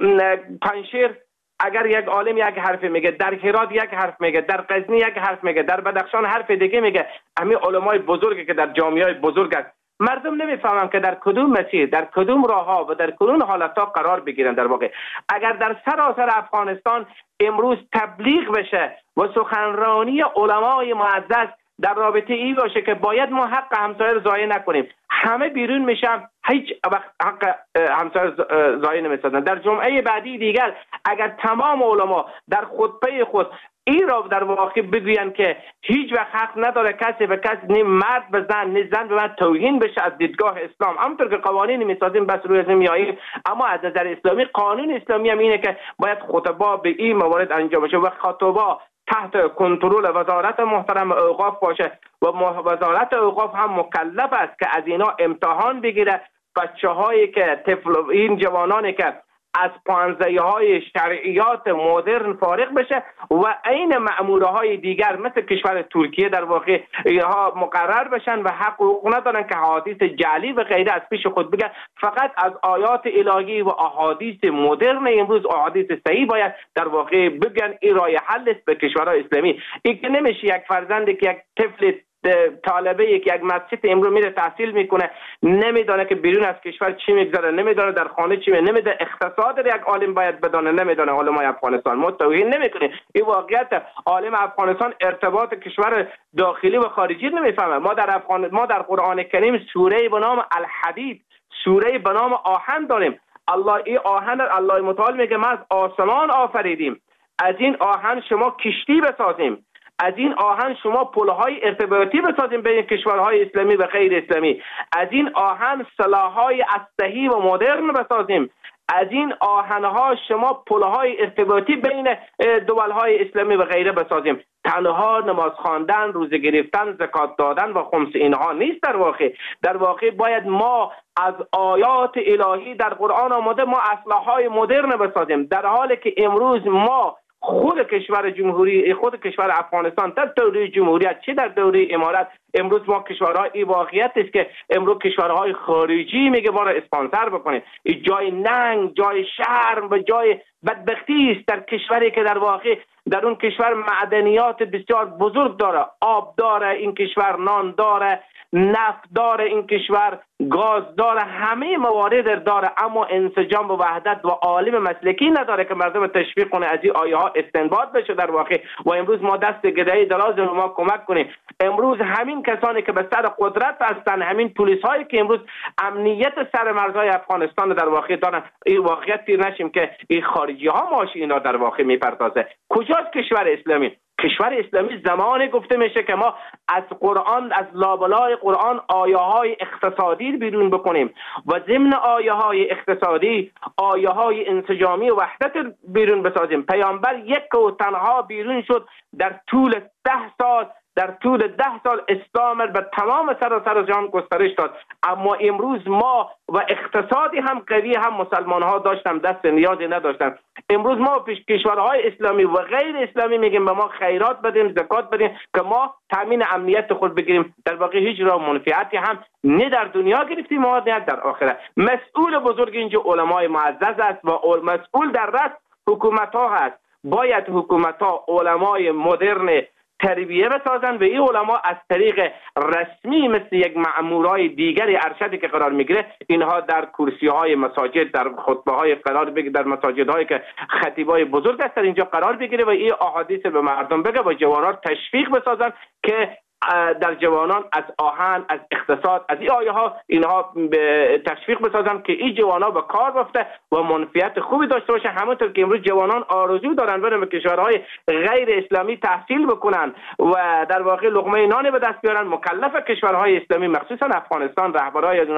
پنجشیر اگر یک عالم یک حرف میگه، در هرات یک حرف میگه، در غزنی یک حرف میگه، در بدخشان حرف دیگه میگه، همین علمای بزرگی که در جامعه بزرگ است، مردم نمیفهمن که در کدوم مسیر، در کدوم راه ها و در کدوم حالت ها قرار بگیرن. در واقع اگر در سراسر افغانستان امروز تبلیغ بشه و سخنرانی علمای معزز در رابطه ای باشه که باید ما حق همسایه رو ضایع نکنیم، همه بیرون میشن، هیچ وقت حق همسایه ضایع نمیسازن. در جمعه بعدی دیگر اگر تمام علما در خطبه خود این را در واقع بگوین که هیچ وقت حق نداره کسی به کسی، نه مرد به زن نه زن به مرد توهین بشه از دیدگاه اسلام، همونطور که قوانین میسازیم بس روی ازم میاییم، اما از نظر اسلامی قانون اسلامی هم اینه که باید خطبه به این موارد انجام بشه و خطبه تحت کنترل وزارت محترم اوقاف باشه و وزارت اوقاف هم مکلف است که از اینا امتحان بگیره. بچه هایی که طفل، این جوانانی که از پانزه های شرعیات مدرن فارغ بشه و این مأموره های دیگر مثل کشور ترکیه در واقع اینها مقرر بشن و حق حقوق ندارن که حدیث جعلی و غیره از پیش خود بگن، فقط از آیات الهی و احادیث مدرن امروز، احادیث صحیح باید در واقع بگن. این راه حل است به کشورهای اسلامی. این که نمیشه یک فرزندی که یک طفل طالبه یک یک مسجد امروز میره تحصیل میکنه، نمیدونه که بیرون از کشور چی میگذره، نمیدونه در خانه چی میگذره، نمیدونه اقتصاد یک عالم باید بدونه، نمیدونه علمای افغانستان. ما توهین نمیکنیم، این واقعیت. عالم افغانستان ارتباط کشور داخلی و خارجی نمیفهمه. ما در افغان ما در قرآن کریم سوره به نام الحدید، سوره به نام آهن داریم. الله این آهن الله متعال میگه ما از آسمان آفریدیم، از این آهن شما کشتی بسازیم، از این آهن شما پل‌های ارتباطی بسازیم بین کشورهای اسلامی و غیر اسلامی، از این آهن سلاح‌های اسلحه‌ای و مدرن بسازیم، از این آهن‌ها شما پل‌های ارتباطی بین دول‌های اسلامی و غیره بسازیم. تنها نماز خواندن، روزه گرفتن، زکات دادن و خمس اینها نیست. در واقع در واقع باید ما از آیات الهی در قرآن آمده ما اسلحه‌های مدرن بسازیم، در حالی که امروز ما خود کشور جمهوری خود کشور افغانستان در دوره جمهوریت چه در دوره امارت، امروز ما کشورهای این واقعیت است که امروز کشورهای خارجی میگه ما را اسپانسر بکنید. این جای ننگ، جای شرم و جای بدبختی است در کشوری که در واقع در اون کشور معدنیات بسیار بزرگ داره، آب داره این کشور، نان داره، نفت داره این کشور، گاز داره، همه موارد داره، اما انسجام و وحدت و عالم مسلکی نداره که مردم تشویق کنه از این آیه ها استنباط بشه در واقع. و امروز ما دست گدایی دراز رو ما کمک کنیم. امروز همین کسانی که به سر قدرت هستن، همین پلیس هایی که امروز امنیت سر مرزهای افغانستان در واقع دارن، این واقعیت تیر نشیم که این خارجی ها ماش اینا در واقع میپردازه. کجاست کشور اسلامی؟ کشور اسلامی زمانی گفته میشه که ما از قرآن، از لابلای قرآن آیه های اقتصادی بیرون بکنیم و ضمن آیه های اقتصادی آیه های انسجامی و وحدت بیرون بسازیم. پیامبر یک و تنها بیرون شد در طول ده سال در طول ده سال اسلام به تمام سراسر جهان گسترش داد، اما امروز ما و اقتصادی هم قوی هم مسلمان ها داشتن دست نیازی نداشتن. امروز ما پیش کشورهای اسلامی و غیر اسلامی میگیم به ما خیرات بدیم، زکات بدیم که ما تامین امنیت خود بگیریم. در واقع هیچ راه منفعتی هم نه در دنیا گرفتیم و نه در آخرت. مسئول بزرگ اینجا علمای معزز است و مسئول در رأس حکومت ها هست. باید حکومت ها علمای مدرن تربیه بسازن و این علما از طریق رسمی مثل یک مأمورای دیگری ارشدی که قرار میگیره، اینها در کرسی های مساجد، در خطبه های قرار بگیره، در مساجد هایی که خطیبای بزرگ هست در اینجا قرار بگیره و این احادیث به مردم بگه و جوانان تشویق بسازن که در جوانان از آهن، از اقتصاد، از این آیه ها اینها به تشویق بسازن که این جوانا به کار بفته و منفعت خوبی داشته باشه. همونطور که امروز جوانان آرزو دارن برن به کشورهای غیر اسلامی تحصیل بکنن و در واقع لقمه نان به دست بیارن، مکلف کشورهای اسلامی مخصوصا افغانستان رهبرای از اونها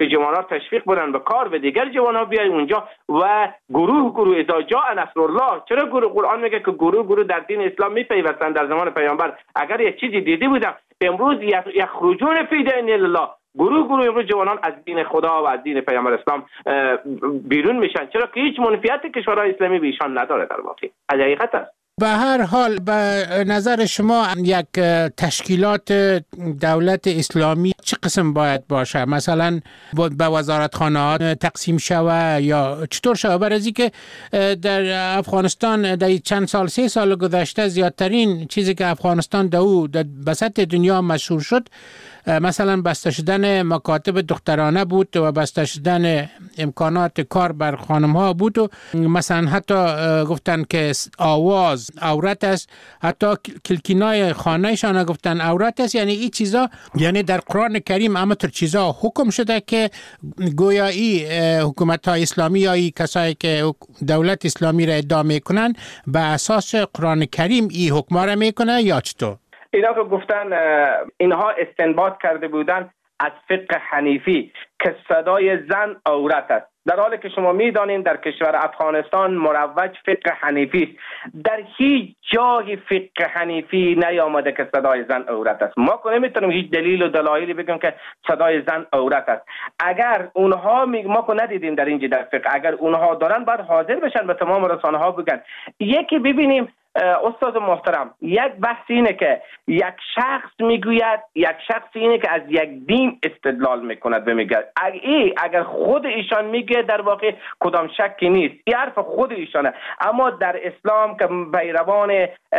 که جوانان تشویق بودن به کار و دیگر جوانان بیای اونجا و گروه گروه اذا جاء نصر الله. چرا گروه؟ قرآن میگه که گروه گروه در دین اسلام میپیوستند. در زمان پیامبر اگر یک چیزی دیده بودم امروز یخرجون فی دین الله، گروه گروه امروز جوانان از دین خدا و از دین پیامبر اسلام بیرون میشن. چرا که هیچ منفیت کشورهای اسلامی به ایشان نداره. در واقع حقیقت است. به هر حال به نظر شما یک تشکیلات دولت اسلامی چه قسم باید باشه؟ مثلا به وزارتخانه‌ها تقسیم شوه یا چطور شوه؟ برای از اینکه در افغانستان در چند سال سه سال گذشته زیادترین چیزی که افغانستان در او در بسط دنیا مشهور شد مثلا بسته شدن مکاتب دخترانه بود و بسته شدن امکانات کار بر خانم ها بود و مثلا حتی گفتن که آواز عورت است، حتی کلکینای خانهشان گفتن عورت است. یعنی این چیزا یعنی در قرآن کریم اما تر چیزا حکم شده که گویایی حکومت های اسلامی یا ای کسایی که دولت اسلامی را ادعا میکنن به اساس قرآن کریم این حکم را میکنه یا چطور؟ اینا که گفتن اینها استنباط کرده بودن از فقه حنیفی که صدای زن عورت است، در حالی که شما میدانید در کشور افغانستان مروج فقه حنیفی است. در هیچ جای فقه حنیفی نیامده که صدای زن عورت است. ما که نمیتونیم هیچ دلیل و دلایلی بگیم که صدای زن عورت است. اگر اونها می... ما که ندیدیم در اینجا در فقه، اگر اونها دارن باید حاضر بشن به تمام رسانه ها بگن. یکی ببینیم استاد محترم، یک بحث اینه که یک شخص میگوید، یک شخص اینه که از یک دین استدلال میکند و میگه اگر خود ایشان میگه در واقع کدام شکی نیست، این حرف خود ایشانه. اما در اسلام که پیروان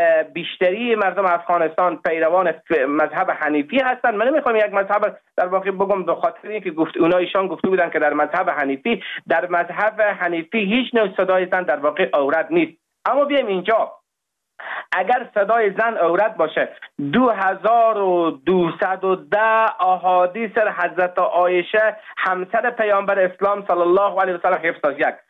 بیشتری مردم افغانستان پیروان مذهب حنیفی هستند، من نمیخوام یک مذهب در واقع بگم به خاطر اینکه گفت اونا ایشان گفته بودن که در مذهب حنیفی در مذهب حنیفی هیچ نوع صدای زن در واقع عورت نیست. اما بیایم اینجا، اگر صدای زن عورت باشه، دو هزار و دویست و ده احادیث حضرت عایشه همسر پیامبر اسلام صلی الله علیه و سلم حفظ است. یک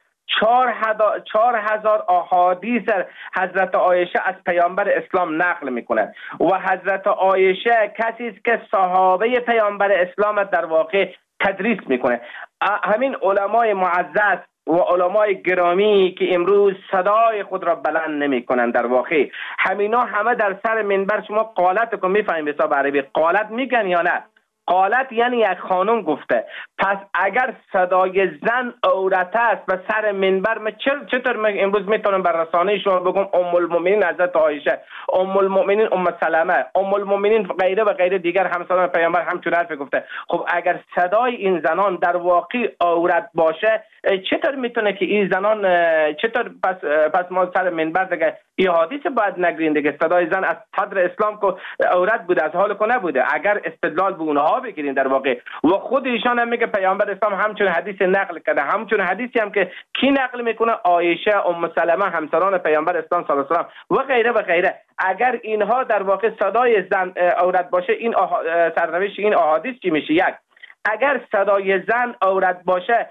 چهار هزار احادیث حضرت عایشه از پیامبر اسلام نقل میکنه و حضرت عایشه کسی است که صحابه پیامبر اسلام در واقع تدریس میکنه. همین علمای معزز و علمای گرامی که امروز صدای خود را بلند نمی کنند، در واقع همینا همه در سر منبر، شما قالت کو میفهمید به حساب عربی قالت میگن یا نه؟ قالت یعنی یک خانم گفته. پس اگر صدای زن عورت است و سر منبر، من چطور امروز میتونم بر رسانه شما بگم ام المؤمنین حضرت عایشه، ام المؤمنین ام سلمه، ام المؤمنین غیره و غیره دیگر همسران پیامبر همچون حرف گفته. خب اگر صدای این زنان در واقع عورت باشه، چطور میتونه که این زنان چطور پس پس ما سر منبر دیگه این حدیث باید نگرین دیگه صدای زن از صدر اسلام کو عورت بوده، از حال کو نبوده. اگر استدلال به اونها بگیرین در واقع و خود ایشان هم میگه پیامبر اسلام همچون حدیث نقل کرده، همچون حدیثی هم که کی نقل میکنه؟ عایشه، ام سلمه همسران پیامبر اسلام صلی الله علیه و سلم و غیره و غیره. اگر اینها در واقع صدای زن عورت باشه، این سرنوشت این احادیث چی میشه؟ یک، اگر صدای زن عورت باشه،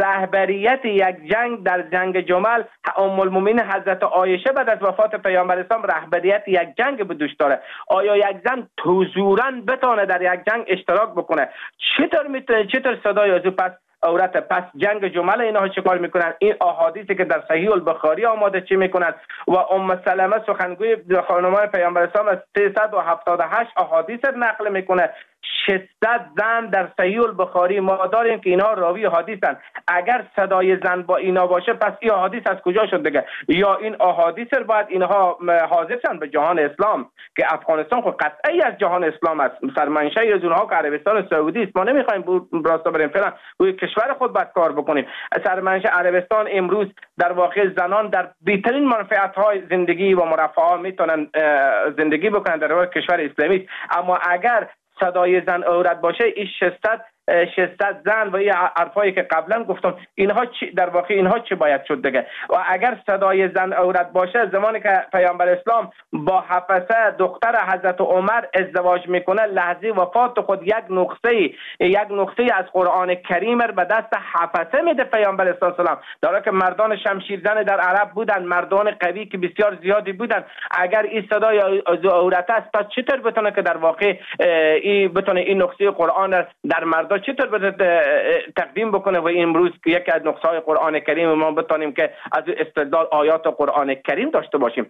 رهبریت یک جنگ در جنگ جمل ام المؤمنین حضرت عایشه بعد از وفات پیامبر اسلام رهبریت یک جنگ به دوش داره. آیا یک زن حضوراً بتونه در یک جنگ اشتراک بکنه؟ چطور میتونه چطور صدای از پس عورت؟ پس جنگ جمل اینها چه کار میکنن؟ این احادیثی که در صحیح البخاری آماده چی میکنن؟ و ام سلمه سخنگوی خانمان پیامبر اسلام از سیصد و هفتاد و هشت احادیث نقل میکنه. ششصد زن در صحیح البخاری ما داریم که اینا راوی حدیثن. اگر صدای زن با اینا باشه، پس این حدیث از کجا شد دیگه؟ یا این احادیث رو باید اینها حاضر شن به جهان اسلام که افغانستان خود قطعی از جهان اسلام است، سرمنشأ از اونها که عربستان سعودی است. ما نمیخوایم راستا بریم فعلا روی کشور خود باید کار بکنیم. سرمنشأ عربستان امروز در واقع زنان در بهترین منفعت های زندگی و مرفه میتونن زندگی بکنن در کشور اسلامی. اما اگر صدای زن عورت باشه، این ششصد ششصد زن و این حرفایی که قبلا گفتم، اینها چی در واقع اینها چی باید شد دیگه؟ و اگر صدای زن عورت باشه، زمانی که پیامبر اسلام با حفصه دختر حضرت عمر ازدواج میکنه، لحظه وفات خود یک نقطه یک نقطه از قرآن کریم به دست حفصه میده پیامبر اسلام سلام، در حالی که مردان شمشیرزن در عرب بودن، مردان قوی که بسیار زیادی بودن. اگر این صدای عورت است، پس چطور بتونه که در واقع این بتونه این نقطه قرآن در مردان مردا چطور باید تقدیم بکنه و امروز یکی از نقصه‌های قرآن کریم ما بتانیم که از استدلال آیات قرآن کریم داشته باشیم.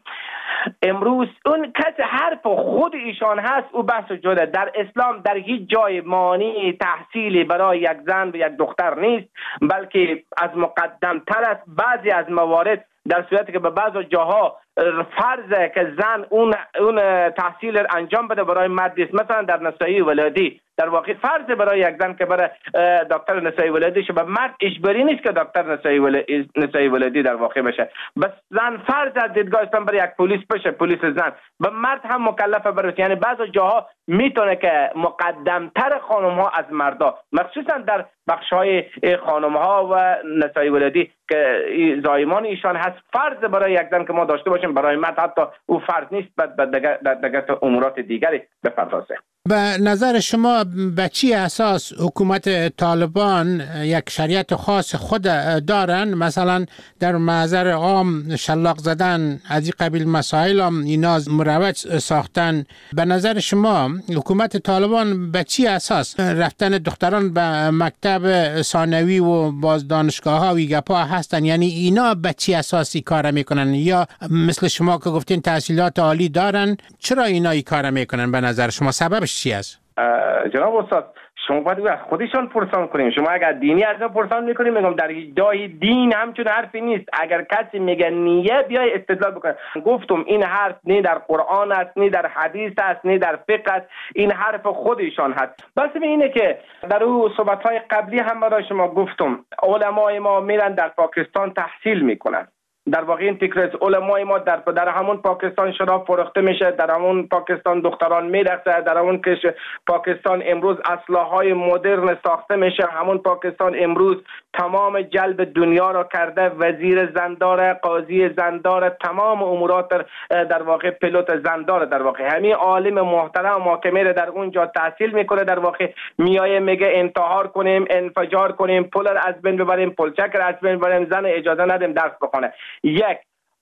امروز اون کس حرف خود ایشان هست او بحث جدا. در اسلام در هیچ جای مانع تحصیلی برای یک زن و یک دختر نیست، بلکه از مقدم تر است. بعضی از موارد در صورتی که به بعض جاها فرضه که زن اون اون تحصیل انجام بده برای مرد است، مثلا در نسایی ولادی در واقع فرض برای یک زن که برای دکتر نسایی ولادی شه، به مرد اجباری نیست که دکتر نسایی ولادی نسایی ولادی در واقع بشه. بس زن فرض از دیدگاه اسلام برای یک پلیس بشه، پلیس زن. به مرد هم مکلفه برای، یعنی بعض جاها میتونه که مقدمتر خانم ها از مردا، مخصوصا در بخش های خانم ها و نسایی ولادی که زایمان ایشان هست، فرض برای یک زن که ما داشته باشیم، برای مرد حتی او فرض نیست، بعد در دیگر امورات دیگری بپردازه. به نظر شما به چی اساس حکومت طالبان یک شریعت خاص خود دارن؟ مثلا در محضر عام شلاق زدن از این قبیل مسائل هم اینا مروج ساختن. به نظر شما حکومت طالبان به چی اساس رفتن دختران به مکتب ثانوی و باز دانشگاه ها و گپا هستن؟ یعنی اینا به چی اساسی کار میکنن؟ یا مثل شما که گفتین تحصیلات عالی دارن، چرا اینا این کار میکنن به نظر شما؟ سببش چی است؟ جناب استاد، شما باید از خودشان پرسان کنیم. شما اگر دینی از ما پرسان میکنیم، میگم در ادعای دین همچون حرفی نیست. اگر کسی میگه نیه، بیای استدلال بکنه. گفتم این حرف نه در قرآن است، نه در حدیث است، نه در فقه است، این حرف خودشان هست. بس اینه که در اون صحبت‌های قبلی هم برای شما گفتم علمای ما میرن در پاکستان تحصیل میکنن. در واقع این تکرار علمای ما در در همون پاکستان شراب فروخته میشه، در همون پاکستان دختران میرقصه، در همون کش پاکستان امروز اسلحه‌های مدرن ساخته میشه، همون پاکستان امروز تمام جلب دنیا را کرده، وزیر زندار، قاضی زندار، تمام امورات در واقع پیلوت زندار. در واقع همین عالم محترم ما که میره در اونجا تحصیل میکنه، در واقع میایه میگه انتحار کنیم، انفجار کنیم، پول از بین ببریم، پلچک از بین ببریم، زن اجازه ندیم درس بخونه. یک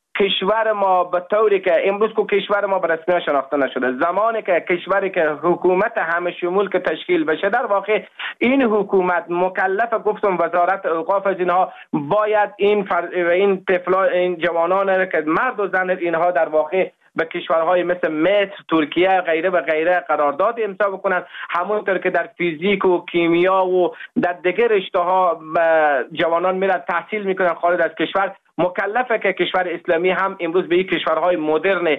کشور ما به طوری که امروز که کشور ما به رسمیت شناخته نشده، زمانی که کشوری که حکومت همه شمول که تشکیل بشه، در واقع این حکومت مکلف، گفتم وزارت اوقاف از اینها باید این فر... این طفلا این جوانان که مرد و زن اینها در واقع به کشورهای مثل مصر، ترکیه غیره و غیره قرارداد امضا بکنن، همونطور که در فیزیک و کیمیا و در دیگر رشته‌ها جوانان میرن تحصیل میکنن خارج از کشور. مکلفه که کشور اسلامی هم امروز به این کشورهای مدرن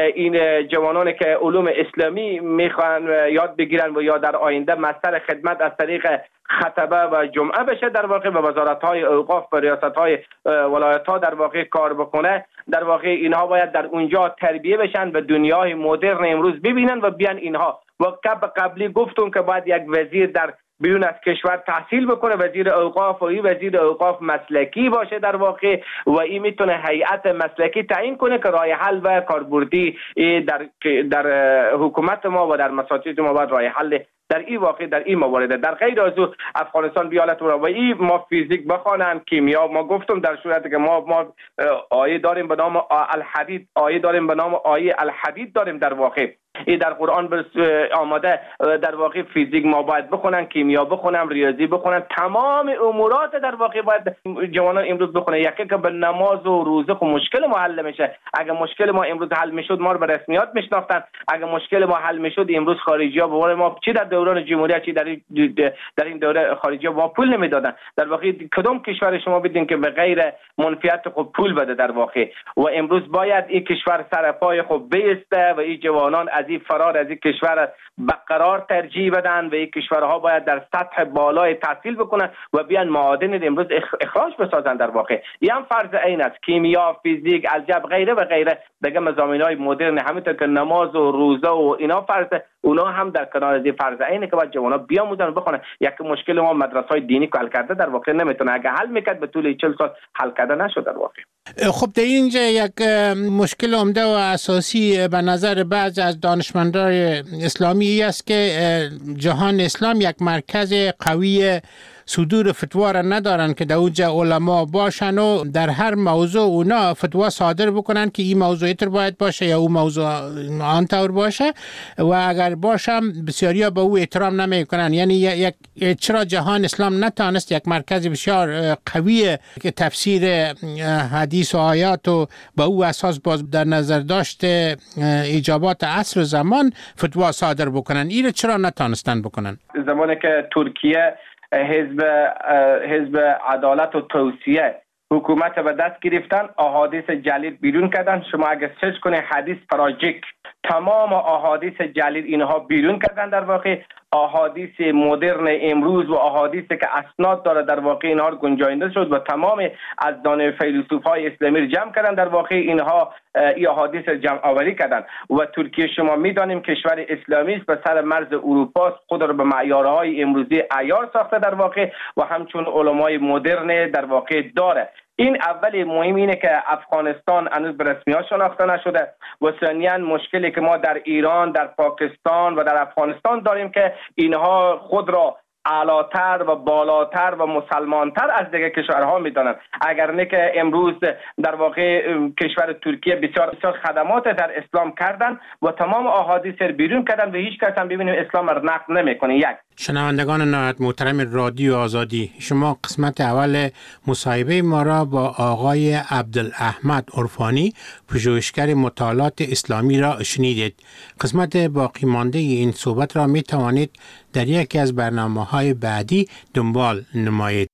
این جوانانی که علوم اسلامی میخوان یاد بگیرن و یا در آینده مستر خدمت از طریق خطبه و جمعه بشه، در واقع به وزارت‌های اوقاف و ریاست‌های ولایت‌ها در واقع کار بکنه. در واقع اینها باید در اونجا تربیه بشن، به دنیای مدرن امروز ببینن و بیان اینها. و قبلی گفتم که باید یک وزیر در بیرون از کشور تحصیل بکنه، وزیر اوقاف، و این وزیر اوقاف مسلکی باشه در واقع، و این میتونه هیئت مسلکی تعیین کنه که راه حل و کاربردی در در حکومت ما و در مساجد ما باید راه حل در این واقع در این موارد. در غیر از او افغانستان بیالت و این ما فیزیک بخوانم، کیمیا، ما گفتم در صورتی که ما ما آیه داریم به نام الحدید، آیه داریم به نام آیه الحدید داریم در واقع این در قرآن آماده. در واقع فیزیک ما باید بخونن، کیمیا بخونن، ریاضی بخونن، تمام امورات در واقع باید جوانان امروز بخونن. یکی که به نماز و روزه خو مشکل ما حل میشه. اگه مشکل ما امروز حل میشد ما رو به رسمیات میشناختن. اگه مشکل ما حل میشد امروز خارجی ها به ما چی در دوران جمهوریت چی در در این دوره خارجی ها با پول نمیدادن. در واقع کدام کشور شما بدین که به غیر منفیت خود پول بده در واقع؟ و امروز باید این کشور سر پای خود بیسته و این جوانان از این فرار از این کشور برقرار ترجیح بدن و این کشورها باید در سطح بالای تحصیل بکنن و بیان معادن امروز اخراج بسازن. در واقع این هم فرض عین است. کیمیا، فیزیک، الجبر غیره و غیره دیگه مضامین‌های مدرن، همینطور که نماز و روزه و اینا فرض، اونا هم در کنار از فرض عینه که باید جوانا بیاموزن و بخونن. یک مشکل ما مدرسه‌های دینی که حل کرده در واقع نمیتونه، اگه حل میکرد به طول چهل سال حل کرده نشد در واقع. خب در اینجا یک مشکل عمده و اساسی به نظر بعض از دانشمندان اسلامی است که جهان اسلام یک مرکز قوی صدور فتوا را ندارن که در اونجا علما باشن و در هر موضوع اونا فتوا صادر بکنن که این موضوع اینطور باید باشه یا اون موضوع آنطور باشه و اگر باشم بسیاریا به او احترام نمیکنن. یعنی یک چرا جهان اسلام نتانست یک مرکز بسیار قوی که تفسیر حدیث و آیات و با او اساس باز در نظر داشته ایجابات عصر و زمان فتوا صادر بکنن؟ این چرا نتانستن بکنن؟ زمانی که ترکیه حزب حزب عدالت و توسعه حکومت به دست گرفتن، احادیث جلیل بیرون کردن. شما اگر سرچ کنید حدیث پراجیک، تمام احادیث جلیل اینها بیرون کردن. در واقع احادیث مدرن امروز و احادیثی که اسناد داره در واقع اینها گنجانده شد و تمام از دانه فیلسوفای اسلامی رو جمع کردن. در واقع اینها این احادیث جمع آوری کردن و ترکیه شما میدانیم کشور اسلامی است، به سر مرز اروپا خود را به معیارهای امروزی عیار ساخته در واقع و همچون علمای مدرن در واقع داره. این اول مهم اینه که افغانستان هنوز به رسمی ها شناخته نشده و ثانیاً مشکلی که ما در ایران، در پاکستان و در افغانستان داریم که اینها خود را اعلاتر و بالاتر و مسلمانتر از دیگه کشورها میدانند. اگر نه که امروز در واقع کشور ترکیه بسیار بسیار خدمات در اسلام کردن و تمام احادیث رو بیرون کردن و هیچ کس هم ببینیم اسلام را نقد نمیکنه. یک شنوندگان نهایت محترم رادیو آزادی، شما قسمت اول مصاحبه ما را با آقای عبدالاحمد عرفانی، پژوهشگر مطالعات اسلامی را شنیدید. قسمت باقی مانده این صحبت را می توانید در یکی از برنامه‌های بعدی دنبال نمایید.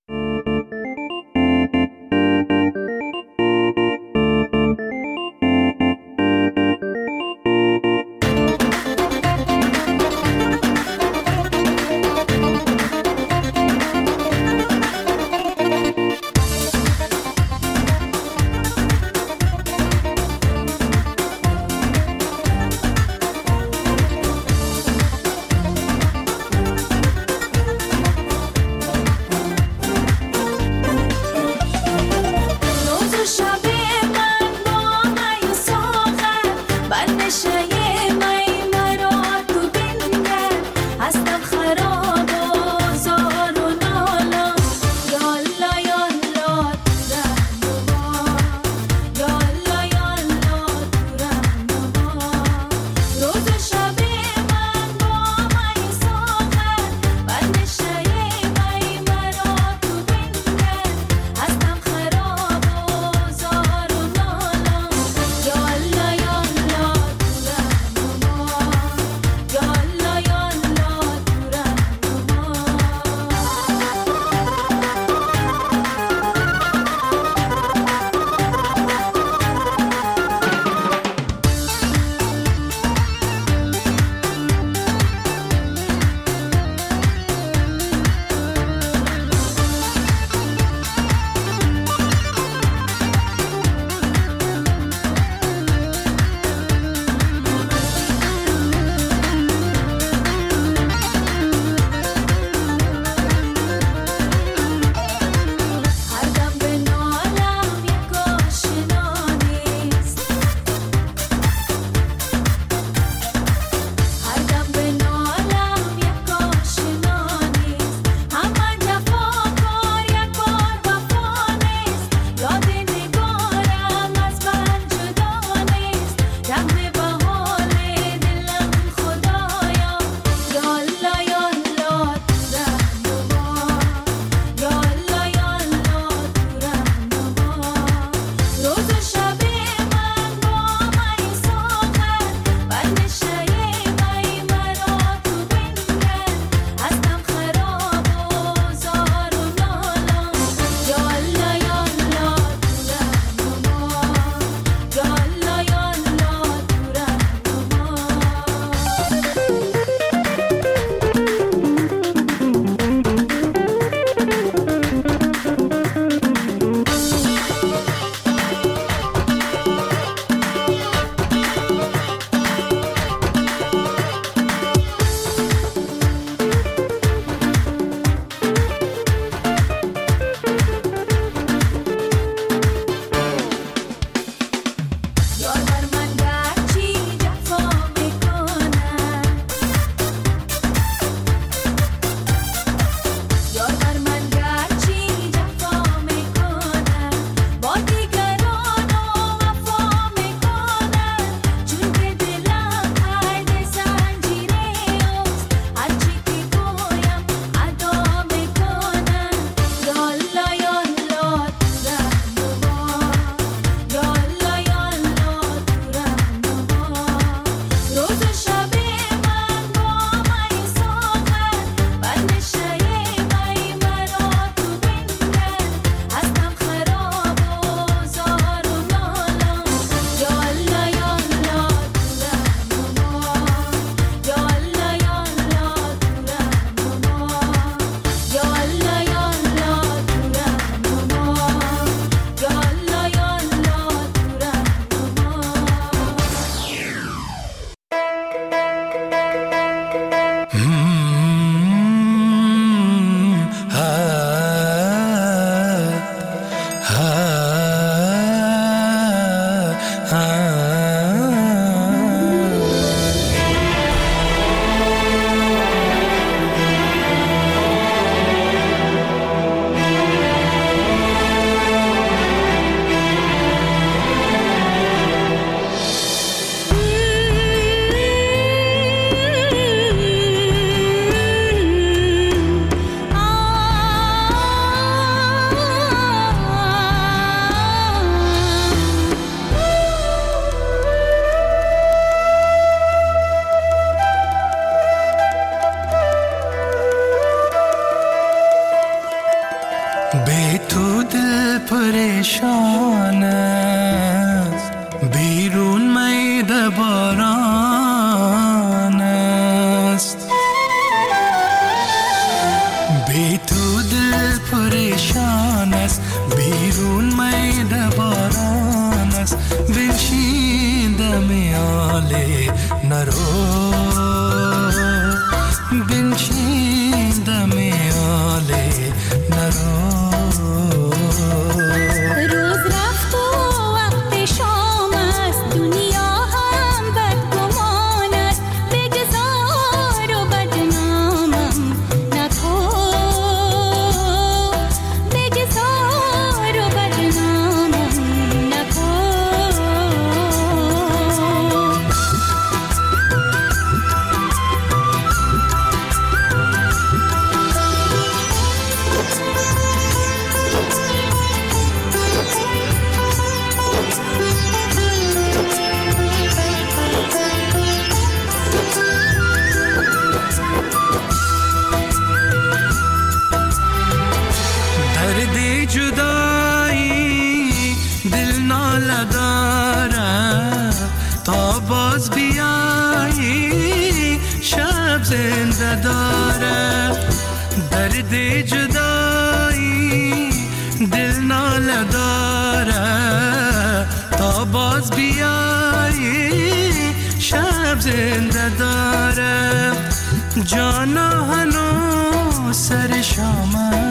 زنده داره، درد جدایی دل ناله داره، تا باز بیایی شب زنده داره. جانا هنو سر شامه